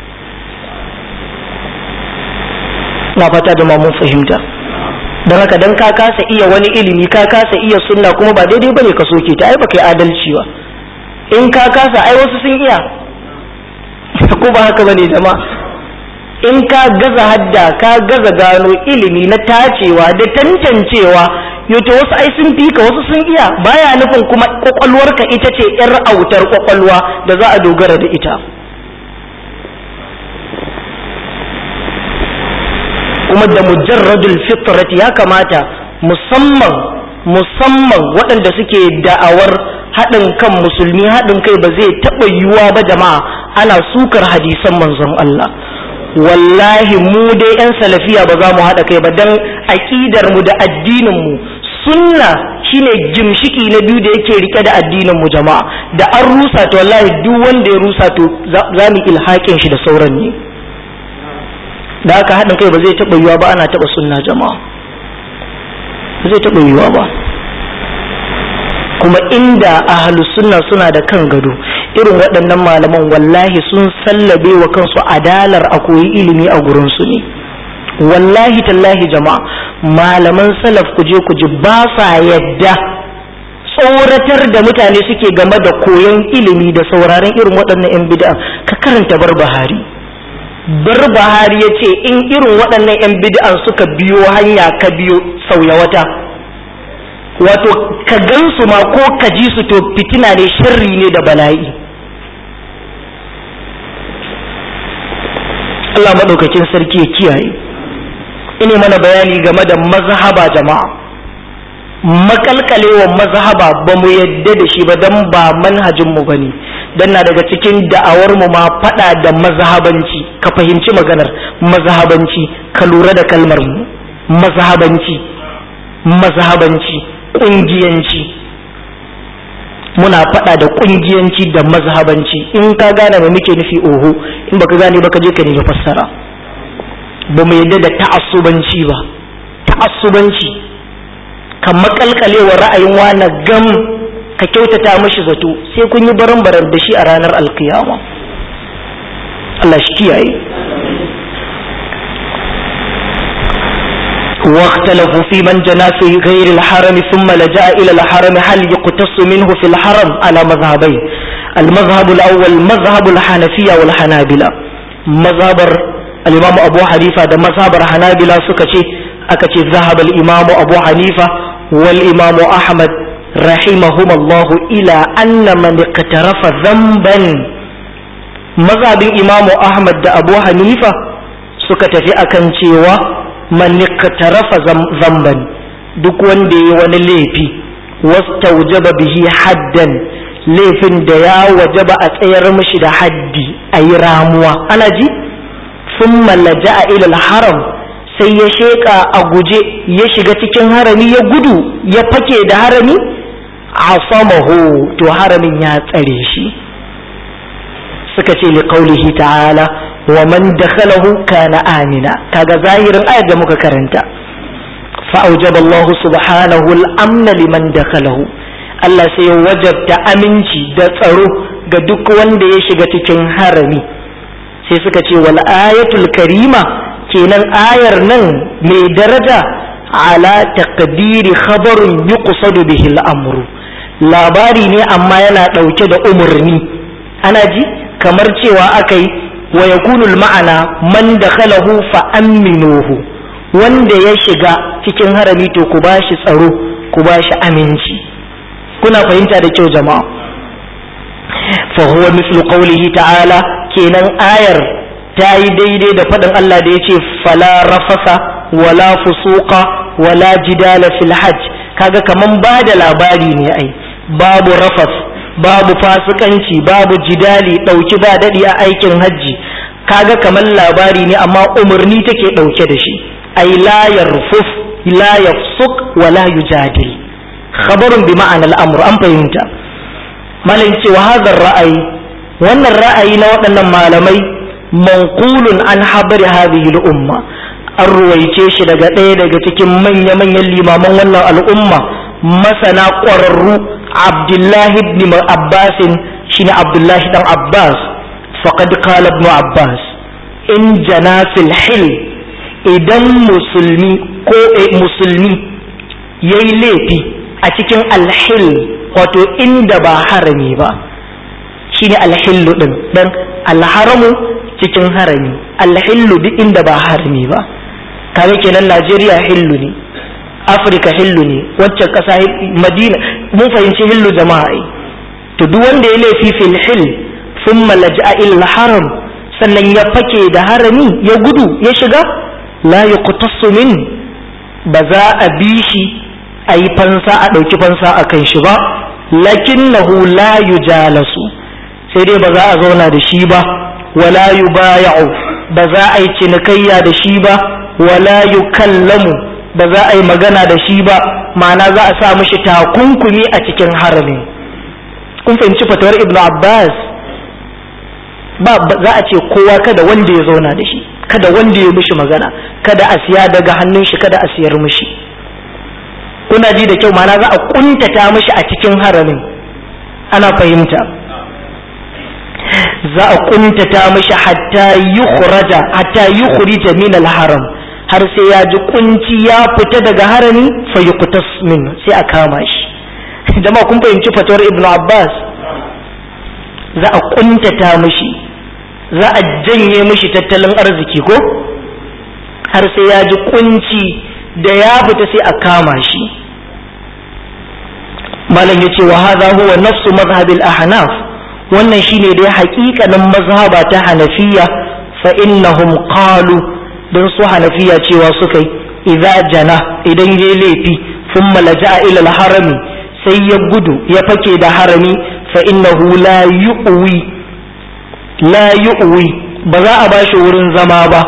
na fata da mun fahimta. don haka dan ka kasa iya wani ilimi, ka kasa iya sunna, kuma ba daidai bane ka soke ta, ai ba kai adalci ba. in ka kasa ai wasu sun iya ko ba haka bane jama'a. in ka gaza hadda, ka gaza gano ilimi na tacewa da tantancewa, yato wasu ai sun fi ka, wasu sun iya, baya nufin kuma kwakwalwarka ita ce yar autar kwakwalwa da za a dogara da ita. kuma da mujarradul fitrati ya kamata musamman musamman waɗanda suke da'awar haɗin kan musulmi, haɗin kai ba zai taɓa yiwuwa ba jama'a ana sukar hadisan manzon Allah. wallahi mu dai yan salafiya ba za mu haɗa kai ba, dan aƙidar mu da addinin mu sunna shine gimshiki na biyu da yake rike da addinin mu jama'a. da an rusa to wallahi duk wanda ya rusa to za mu ilhaƙin shi da sauran ne. da haka haɗin kai ba zai taɓa yiwuwa ba ana taɓa sunna jama'a, ba zai taɓa yiwuwa ba. kuma inda ahlus sunna suna da kan gado, irin waɗannan malaman wallahi sun sallabe wa kansu adalar a koyi ilimi a gurinsu ne. wallahi tallahi jama'a, malaman salaf kuje kuje ba sa yadda, tsoratar da mutane suke game da koyon ilimi da sauraron irin waɗannan 'yan bid'a. ka karanta Barbahari. Barbahari ya ce in irin waɗannan 'yan bid'an suka biyo hanya ka biyo sauya wata, wato ka gansu ma ko ka ji su to fitina ne, sharri ne da bala'i. Allah madaukakin sarki ya kiyaye. ine mana bayani game da mazhaba jama'a, makalkalewa mazhaba ba mu yadda da shi ba, dan ba manhajin mu bane, dan na daga cikin da'awar mu ma fada da mazhabanci. ka fahimci maganar mazhabanci, ka lura da kalmar mu mazhabanci, mazhabanci kungiyanci, muna fada da kungiyanci da mazhabanci. in ka gane me muke nufi oho, in baka gane baka je ka nemi fassara. ba mu yadda da ta'assubanci ba, ta'assubanci ka makalkalewa ra'ayin wani gam ka kyautata mashi zato, sai kun yi baran-baran da shi a ranar alkiyama. Allah shi kiyaye. واختلفوا في من جنى في غير الحرم ثم لجأ إلى الحرم هل يقتص منه في الحرم على مذهبين. المذهب الأول مذهب الحنفية والحنابلة. مذهب al-imam Abu Hanifa da mazhabar Hanabila suka ce aka ce zahaba al-imam Abu Hanifa wal imam Ahmad rahimahumallahu ila anna man iqtarafa dhanban. mazhabin imam Ahmad da Abu Hanifa suka tafi akan cewa man iqtarafa dhanban, duk wanda yayi wani laifi wastawjaba bihi haddan, laifin da ya wajaba a tsayar mishi da haddi ayi ramuwa, ana ji, thumma laja'a ila al-haram, sai ya sheka a guje ya shiga cikin harami ya gudu ya fake da harami, asamahu, to haramin ya tsare shi. suka ce li qaulihi ta'ala wa man dakhalahu kana amina, kaga zahirin ayar da muka karanta, fa aujaba Allah subhanahu al-amna liman dakhalahu, Allah sai ya wajabta aminci da tsaro ga duk wanda ya shiga cikin harami. sai suka ce wal ayatul karima, kenan ayar nan mai daraja, ala taqdiri khabarun yuqsadu bihi al-amru, labari ne amma yana dauke da umurni, ana ji, kamar cewa akai wa yakunu al-ma'ana man dakhalahu fa aminuhu, wanda ya shiga cikin harami to ku bashi tsaro, ku bashi aminci. kuna fahimta da kyau jama'a? fa huwa mislu qawlihi ta'ala, kenan ayar ta yi daidai da faɗin Allah da ya ce fala rafasa wala fusuqa wala jidala fil hajj. kaga kaman ba da labari ne, ai babu rafas, babu fasikanci, babu jidali, ɗauki ba daɗi a aikin hajji. kaga kaman labari ne amma umarni take ɗauke da shi, ai la yarfuf la yafsuq wala yujadil, khabarun bi ma'ana al-amr. an fahimta? malin ce wa hadha ra'ayi, wannan ra'ayi na waɗannan malamai manqulun an habari hadhihi al-umma, an ruwaice shi daga ɗaya daga cikin manya-manyan limaman wannan al'umma, masana ƙwararru, Abdullahi ibn Abbas, shine Abdullahi dan Abbas. faqad qala ibn Abbas in jana fil hil, idan musulmi ko musulmi yayi laifi a cikin al-hil, wato inda ba harami ba, shine al-hillu din, dan al-haramu cikin harami, al-hillu duk inda ba harami ba. kaga kenan Najeriya hillu ne, Afirka hillu ne, waccan kasa Madina, mun fahimci hillu jama'a. to duk wanda ya laifi fil hil thumma laja'a ila haram, sannan ya fake da harami ya gudu ya shiga, la yuqtasu min, ba za a bi shi a yi fansa, a ɗauki fansa a kan shi ba, lakinnahu la yujalasu, sai dai ba za a zauna da shi ba, wala yubaya'u, ba za a yi cinikayya da shi ba, wala yukallamu, ba za a yi magana da shi ba, ma'ana za a sa mishi takunkumi a cikin haramin. kun fahimci fatawar Ibn Abbas? ba za a ce kowa kada wanda ya zauna da shi, kada wanda ya mishi magana, kada a siya daga hannun shi, kada a siyar mishi. kuna ji da kyau? ma'ana za a kuntata mishi a cikin haramin, ana fahimta? za a kuntata mishi hatta yukhraja hatta yukhrija min al-haram, har sai ya ji kunci ya fita daga harami, fa yuqtas min, sai a kama shi. jama'a kun fahimci fatawar Ibn Abbas? za a kuntata mishi, za a janye mishi tattalin arziki ko, har sai ya ji kunci da ya fita sai a kama shi. malam yace wa hadha huwa nafsu madhhab al-ahnaf, wannan shine dai haƙiƙanin mazhaba ta Hanafiya. fa innahum qalu, dan su Hanafiya cewa suka yi idza jana, idan yayi laifi, thumma laja'a ila al-harami, sai ya gudu ya fake da harami, fa innahu la yu'wi la yu'wi, ba za a bashi wurin zama ba,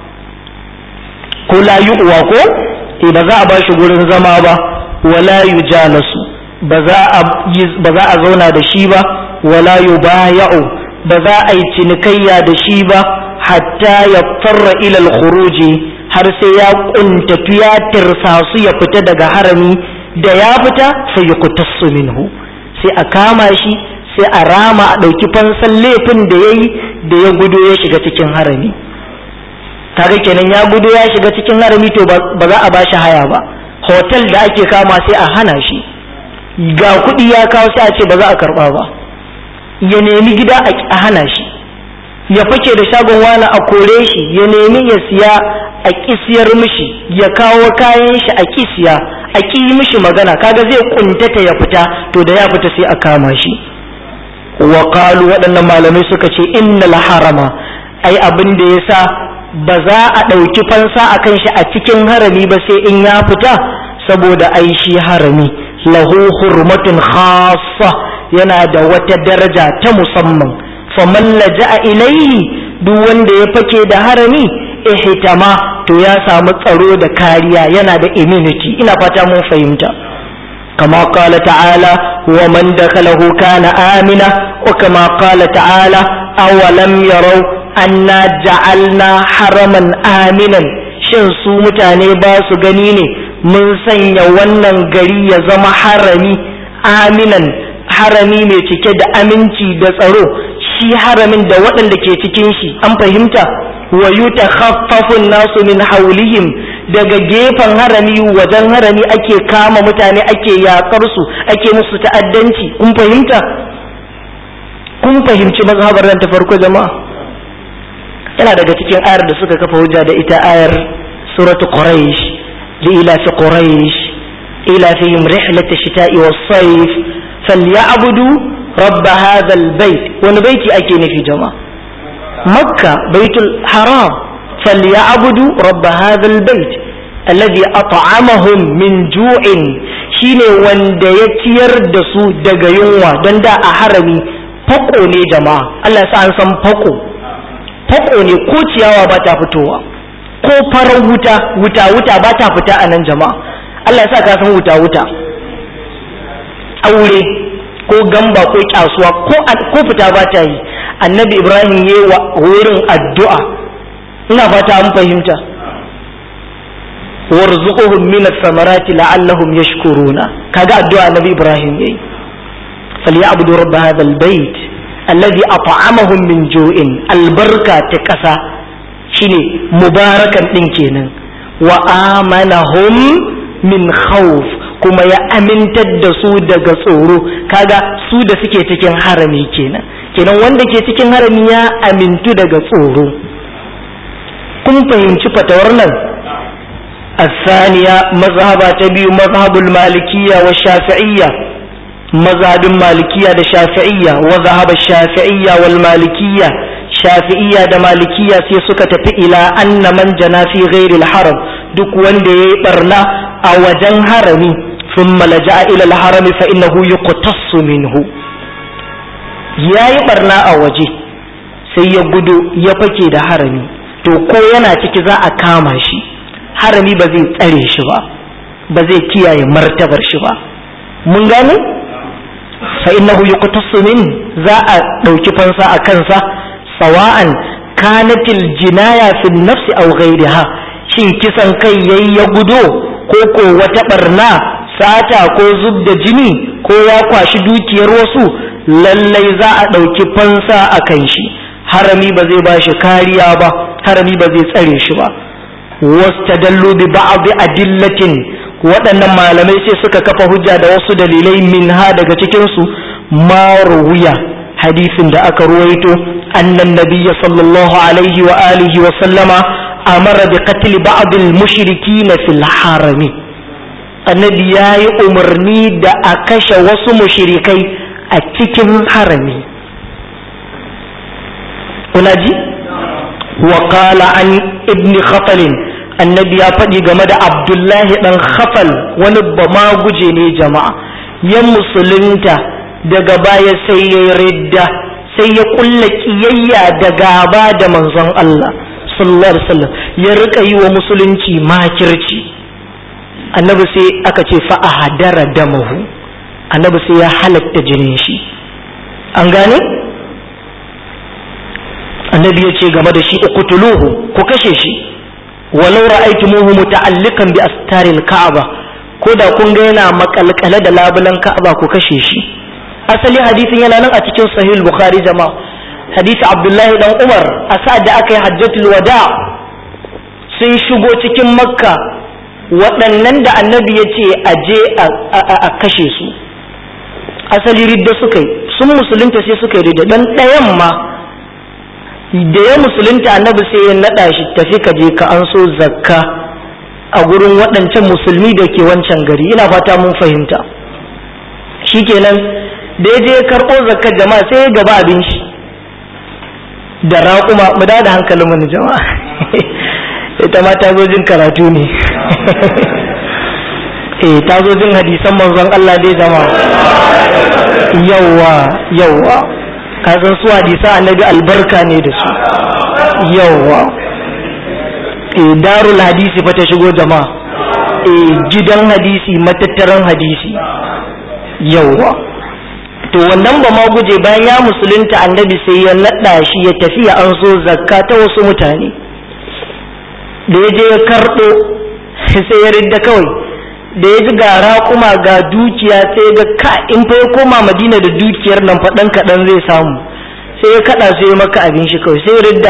ko la yu'wa ko, eh ba za a bashi wurin zama ba, wala yujalasu, ba za a ba za a zauna da shi ba, wala yubaya'u, ba za a yi cinikayya da shi ba, hatta yafarra ila al-khuruji, har sai ya kuntatu ya tirsasu ya fita daga harami, da ya fita sai yuqtasu minhu, sai a kama shi, sai a rama, a ɗauki fansan laifin da ya yi da ya gudu ya shiga cikin harami. kaga kenan ya gudu ya shiga cikin harami, to ba za a ba shi haya ba, hotel da ake kama sai a hana shi, ga kuɗi ya kawo sai a ce ba za a karɓa ba, ya nemi gida a hana shi, ya fake da shagon wani a kore shi, ya nemi ya siya a kisiyar mishi, ya kawo kayan shi a kisiya a ki mishi magana, kaga zai kuntata ya fita, to da ya fita sai a kama shi. wa qalu waɗannan malamai suka ce innal harama, ai abin da yasa ba za a ɗauki fansa a kan shi a cikin harami ba sai in ya fita, saboda ai shi harami lahu hurmatun khassa, yana da wata daraja ta musamman. faman laja'a ilaihi, duk wanda ya fake da harami ihtama, to ya samu tsaro da kariya, yana da immunity. Ina fata mun fahimta. كما قال تعالى ومن دخله كان آمنا وكما قال تعالى أولم يروا أنا جعلنا حرما آمنا shin su mutane ba su gani ne mun sanya wannan gari ya zama harami aminan, harami mai cike da aminci da tsaro, shi haramin da waɗanda ke cikin shi, an fahimta. wa yutakhaffafu an-nasu min hawlihim, daga gefen harami wajen harami ake kama mutane, ake yakar su, ake musu ta'addanci. kun fahimta kun fahimci mazhabar nan ta farko jama'a? yana daga cikin ayar da suka kafa hujja da ita, ayar suratu quraish, li ila fi quraish ila fihim rihlat ash-shita'i was-sayf falyabudu rabb hadha al-bayt. wani baiti ake nufi jama'a? مكة بيت الحرام. فليعبدوا رب هذا البيت الذي أطعمهم من جوع، shine wanda ya ciyar da su daga yunwa, don da a harami fako ne jama'a. Allah ya sa an san fako, fako ne, ko ciyawa ba ta fitowa, ko farar wuta wuta wuta ba ta fita a nan jama'a. Allah ya sa ka san wuta wuta, aure ko gamba ko kyasuwa ko fita ba ta yi. annabi Ibrahim ya yi wa wurin addu'a, ina fata an fahimta. warzuquhum min ath-thamarati la'allahum yashkuruna, kaga addu'a annabi Ibrahim yayi. falyabudu rabb hadha al-bayt alladhi at'amahum min ju'in, albarka ta kasa shine mubarakan din kenan, wa amanahum min khawf, kuma ya amintar da su daga tsoro. kaga su da suke cikin harami kenan kenan wanda ke cikin harami ya amintu daga tsoro. kun fahimci fatawar nan? الثانية مذهب تبي مذهب المالكية والشافعية، مذهب المالكية والشافعية، وذهب الشافعية والمالكية شافعية da malikiya sai suka tafi ila anna man jana fi ghairi al-haram, duk wanda yayi barna a wajen harami thumma laja'a ila al-harami fa innahu yuqtassu minhu. yayi barna a waje sai ya gudu ya fake da harami, to ko yana ciki za a kama shi. harami ba zai tsare shi ba, ba zai kiyaye martabar shi ba. mun gane? fa innahu yuqtassu min, za a dauki fansa a kansa, sawa'an kanatil jinaya fi nafsi aw ghayriha, shin kisan kai yayi ya gudo, ko ko wata barna, sata ko zub da jini, ko ya kwashi dukiyar wasu, lallai za a dauki fansa a kan shi. harami ba zai bashi kariya ba, harami ba zai tsare shi ba. wastadallu bi ba'd adillatin, waɗannan malamai sai suka kafa hujja da wasu dalilai, minha daga cikin su ma ruwiya, hadisin da aka ruwaito annan nabiyya sallallahu alaihi wa alihi wa sallama amara bi qatl ba'd al-mushrikin fil harami. annabi yayi umarni da a kashe wasu mushrikai a cikin harami. unaji wa qala an ibn khafal, annabi ya faɗi game da abdullahi dan khafal, wani bama guje ne jama'a, ya musulunta daga baya sai ya ridda, sai ya kulla kiyayya da gaba da manzon Allah sallallahu alaihi wasallam, ya rika yi wa musulunci makirci. annabi sai aka ce fa ahadara damahu, annabi sai ya halatta jinin shi. an gane? annabi ya ce game da shi uqtuluhu, ku kashe shi, walau ra'aytumuhu muta'alliqan bi astaril ka'aba, ko da kun ga yana makalkale da labulan ka'aba ku kashe shi. asali hadisin yana nan a cikin sahih bukhari jama'a, hadisi abdullahi dan umar a sa'ad da aka yi hajjatul wada sun shigo cikin makka, waɗannan da annabi ya ce a je a kashe su, asali ridda suka yi, sun musulunta sai suka yi ridda. dan ɗayan ma da ya musulunta annabi sai ya nada shi tafi ka je ka anso zakka a gurin waɗancan musulmi da ke wancan gari. Ina fata mun fahimta. Shikenan da ya je karɓo zakka jama'a sai ya gaba abin shi da raƙuma. Mu da hankalin mu jama'a ita ma ta zo jin karatu ne eh ta zo jin hadisan manzon Allah dai jama'a. Yawwa yawwa ka san su hadisan annabi albarka ne da su. Yawwa eh darul hadisi fa ta shigo jama'a. Eh gidan hadisi matattaran hadisi. Yawwa to wannan ba ma guje bayan ya musulunta annabi sai ya nada shi ya tafi ya an so zakka ta wasu mutane. Da ya je ya karɓo sai ya ridda kawai. Da ya ji ga raƙuma ga dukiya sai ga ka in fa ya koma Madina da dukiyar nan faɗan kaɗan zai samu, sai ya kaɗa sai ya maka abin shi kawai sai ridda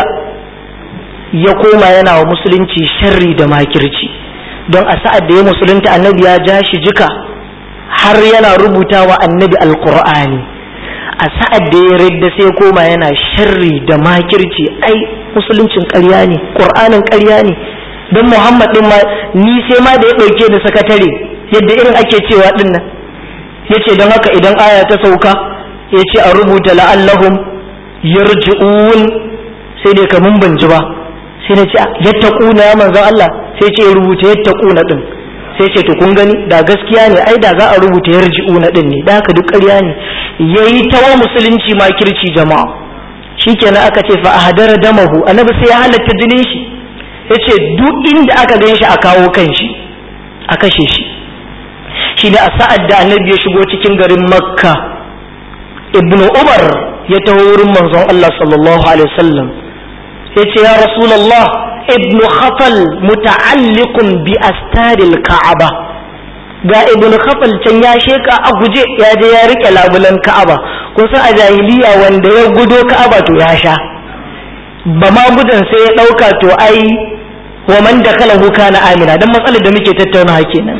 ya koma yana wa musulunci sharri da makirci. Don a sa'ad da ya musulunta annabi ya ja shi jika har yana rubuta wa annabi alƙur'ani. A sa'ad da ya ridda sai ya koma yana sharri da makirci, ai musuluncin ƙarya ne, ƙur'anin ƙarya ne. Don Muhammad din ma ni sai ma da ya ɗauke da sakatare yadda irin ake cewa din nan yace don haka idan aya ta sauka yace a rubuta la'allahum yarji'un sai dai kamun ban ji ba sai na ce yattaquna ya manzo Allah sai ce rubuta yattaquna din sai ce to kun gani da gaskiya ne ai da za a rubuta yarji'una din ne da haka duk ƙarya ne. Yayi tawa musulunci makirci jama'a. Shikenan aka ce fa ahdara damahu annabi sai ya halatta jinin shi. Ya ce duk inda aka gan shi a kawo kan shi a kashe shi. Shi ne a sa'ad da annabi ya shigo cikin garin Makka, Ibn Umar ya taho wurin manzon Allah sallallahu alaihi wasallam ya ce ya Rasulullah Ibn Khafal muta'alliqun bi astaril Ka'aba. Ga Ibn Khafal can ya sheka a guje ya je ya rike labulan Ka'aba. Kun san a jahiliya wanda ya gudo Ka'aba to ya sha. Ba ma gudan sai ya ɗauka to ai wa man dakhalahu kana amina, dan matsalar da muke tattaunawa kenan.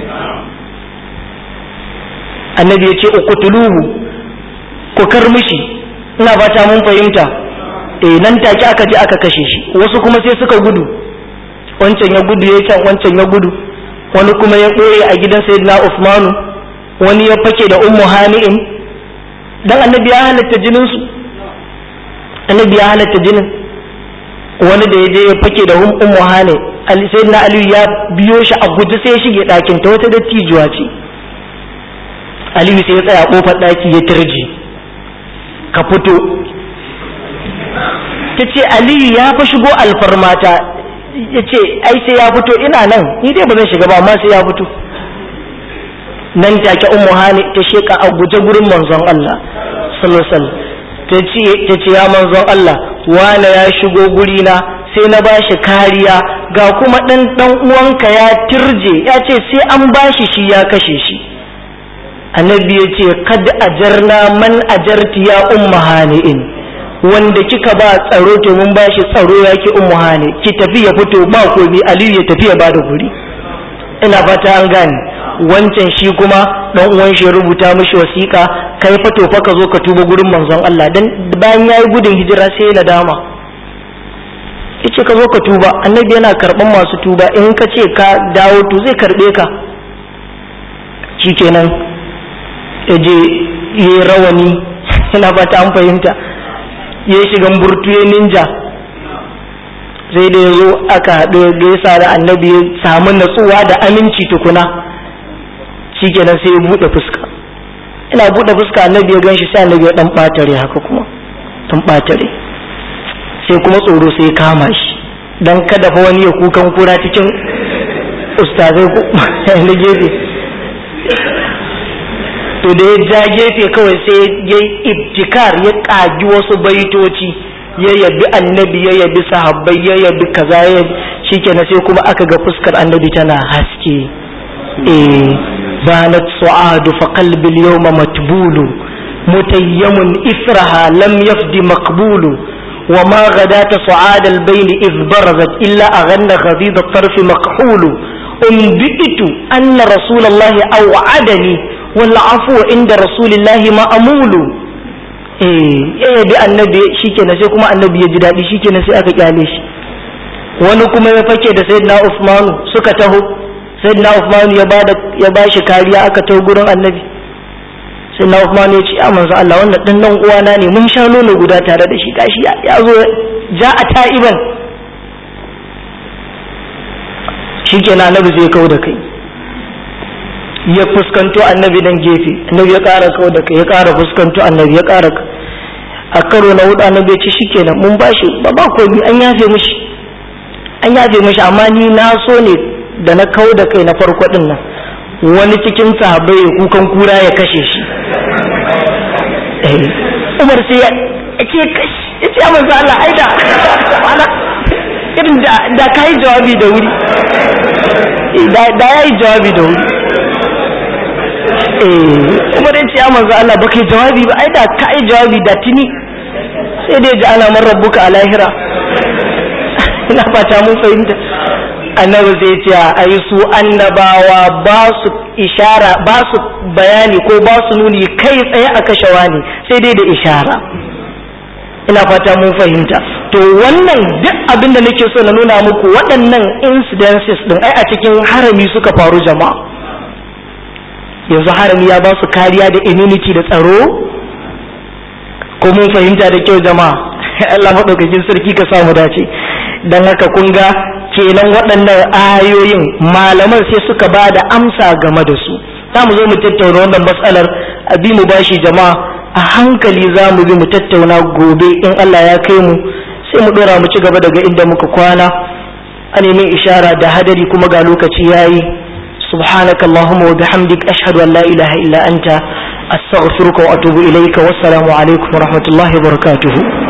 Annabi ya ce uqtuluhu ku karmishi. Ina fata mun fahimta. Eh nan take aka je aka kashe shi. Wasu kuma sai suka gudu, wancan ya gudu ya can wancan ya gudu, wani kuma ya ɓoye a gidan Sayyidina Uthmanu, wani ya fake da Ummu Hani'in. Dan annabi ya halatta jinin su, annabi ya halatta jinin. Wani da ya je ya fake da Ummu Hani, Ali Sayyidina Ali ya biyo shi a guje sai ya shige ɗakin ta, wata dattijuwa ce. Ali sai ya tsaya kofar ɗaki ya turje, ka fito. Ta ce Ali ya fa shigo alfarmata, ya ce ai sai ya fito, ina nan ni dai ba zan shiga ba amma sai ya fito. Nan take Ummu Hani ta sheka a guje gurin manzon Allah sallallahu alaihi wasallam. Ta ce ya manzon Allah wane ya shigo gurina sai na bashi kariya, ga kuma ɗan ɗan uwanka ya turje ya ce sai an bashi shi ya kashe shi. Annabi ya ce kad ajarna man ajarti ya Ummu Hani'in, wanda kika ba tsaro to mun bashi tsaro ya ki Ummu Hani, ki tafi ya fito ba komi. Aliyu ya tafi ya bada guri. Ina fata an gane. Wancan shi kuma dan uwan shi rubuta mishi wasiƙa, kai fa to fa ka zo ka tuba gurin manzon Allah, dan bayan yayi gudun hijira sai ya nadama. Yace ka zo ka tuba, annabi yana karban masu tuba, in ka ce ka dawo to zai karbe ka. Shikenan yaje yayi rawani, ina fata an fahimta, yayi shigan burtu yayi ninja. Sai da yazo aka haɗu gaisa da annabi ya samu natsuwa da aminci tukuna. Shikenan sai ya bude fuska, ina bude fuska annabi ya ganshi sai annabi ya dan batare haka kuma tun batare sai kuma tsoro sai ya kama shi dan kada fa wani ya kukan kura cikin ustazai ko na gefe. To da ya ja gefe kawai sai ya ibtikar ya kagi wasu baitoci, ya yabi annabi ya yabi sahabbai ya yabi kaza ya shikenan sai kuma aka ga fuskar annabi tana haske. eh بانت سعاد فقلب اليوم متبول متيم إثرها لم يفد مقبول وما غداة سعاد البين إذ برزت إلا أغن غضيض الطرف مكحول أنبئت أن رسول الله أوعدني والعفو عند رسول الله مأمول eh eh bi annabi shikenan sai kuma annabi ya ji dadi shikenan sai aka kyale shi. Wani kuma ya fake da sayyidina Uthman suka taho, sayyidina Uthman ya bada ya bashi kariya aka taho gurin annabi. Sayyidina Uthman ya ce ya manzo Allah wannan dan dan uwana ne mun sha nono guda tare da shi gashi ya zo ja'a ta'iban. Shikenan annabi zai kawo da kai, ya fuskanto annabi dan gefe, annabi ya ƙara kawo da kai, ya ƙara fuskanto annabi ya ƙara. A karo na hudu annabi ya ce shikenan mun bashi ba ba komai an yafe mishi an yafe mishi amma ni na so ne da na kawo da kai na farko din nan wani cikin sahabbai ya kukan kura ya kashe shi. Umar sai ya ce kashi ya ce manzo Allah aida ana irin da da kai jawabi da wuri da da yayi jawabi da wuri. Eh Umar ya ce ya manzo Allah baka jawabi ba aida kai jawabi da tuni sai dai ji ana man rabbuka a lahira. Ina fata mun fahimta. Annabi zai ce ai su annabawa ba su ishara ba su bayani ko ba su nuni kai tsaye a kashewa ne sai dai da ishara. Ina fata mun fahimta. To wannan duk abin da nake so na nuna muku waɗannan incidences din ai a cikin harami suka faru jama'a. Yanzu harami ya ba su kariya da immunity da tsaro ko mun fahimta da kyau jama'a. Allah madaukakin sarki ka samu dace. Dan haka kun ga kenan waɗannan ayoyin malaman sai suka ba da amsa game da su. Za mu zo mu tattauna wannan matsalar a bi mu bashi jama'a a hankali, za mu bi mu tattauna gobe in Allah ya kai mu sai mu ɗora mu ci gaba daga inda muka kwana. A neman ishara da hadari kuma ga lokaci yayi. subhanakallahumma wa bihamdik ashhadu an la ilaha illa anta astaghfiruka wa atubu ilayka wassalamu alaikum wa rahmatullahi wa barakatuhu.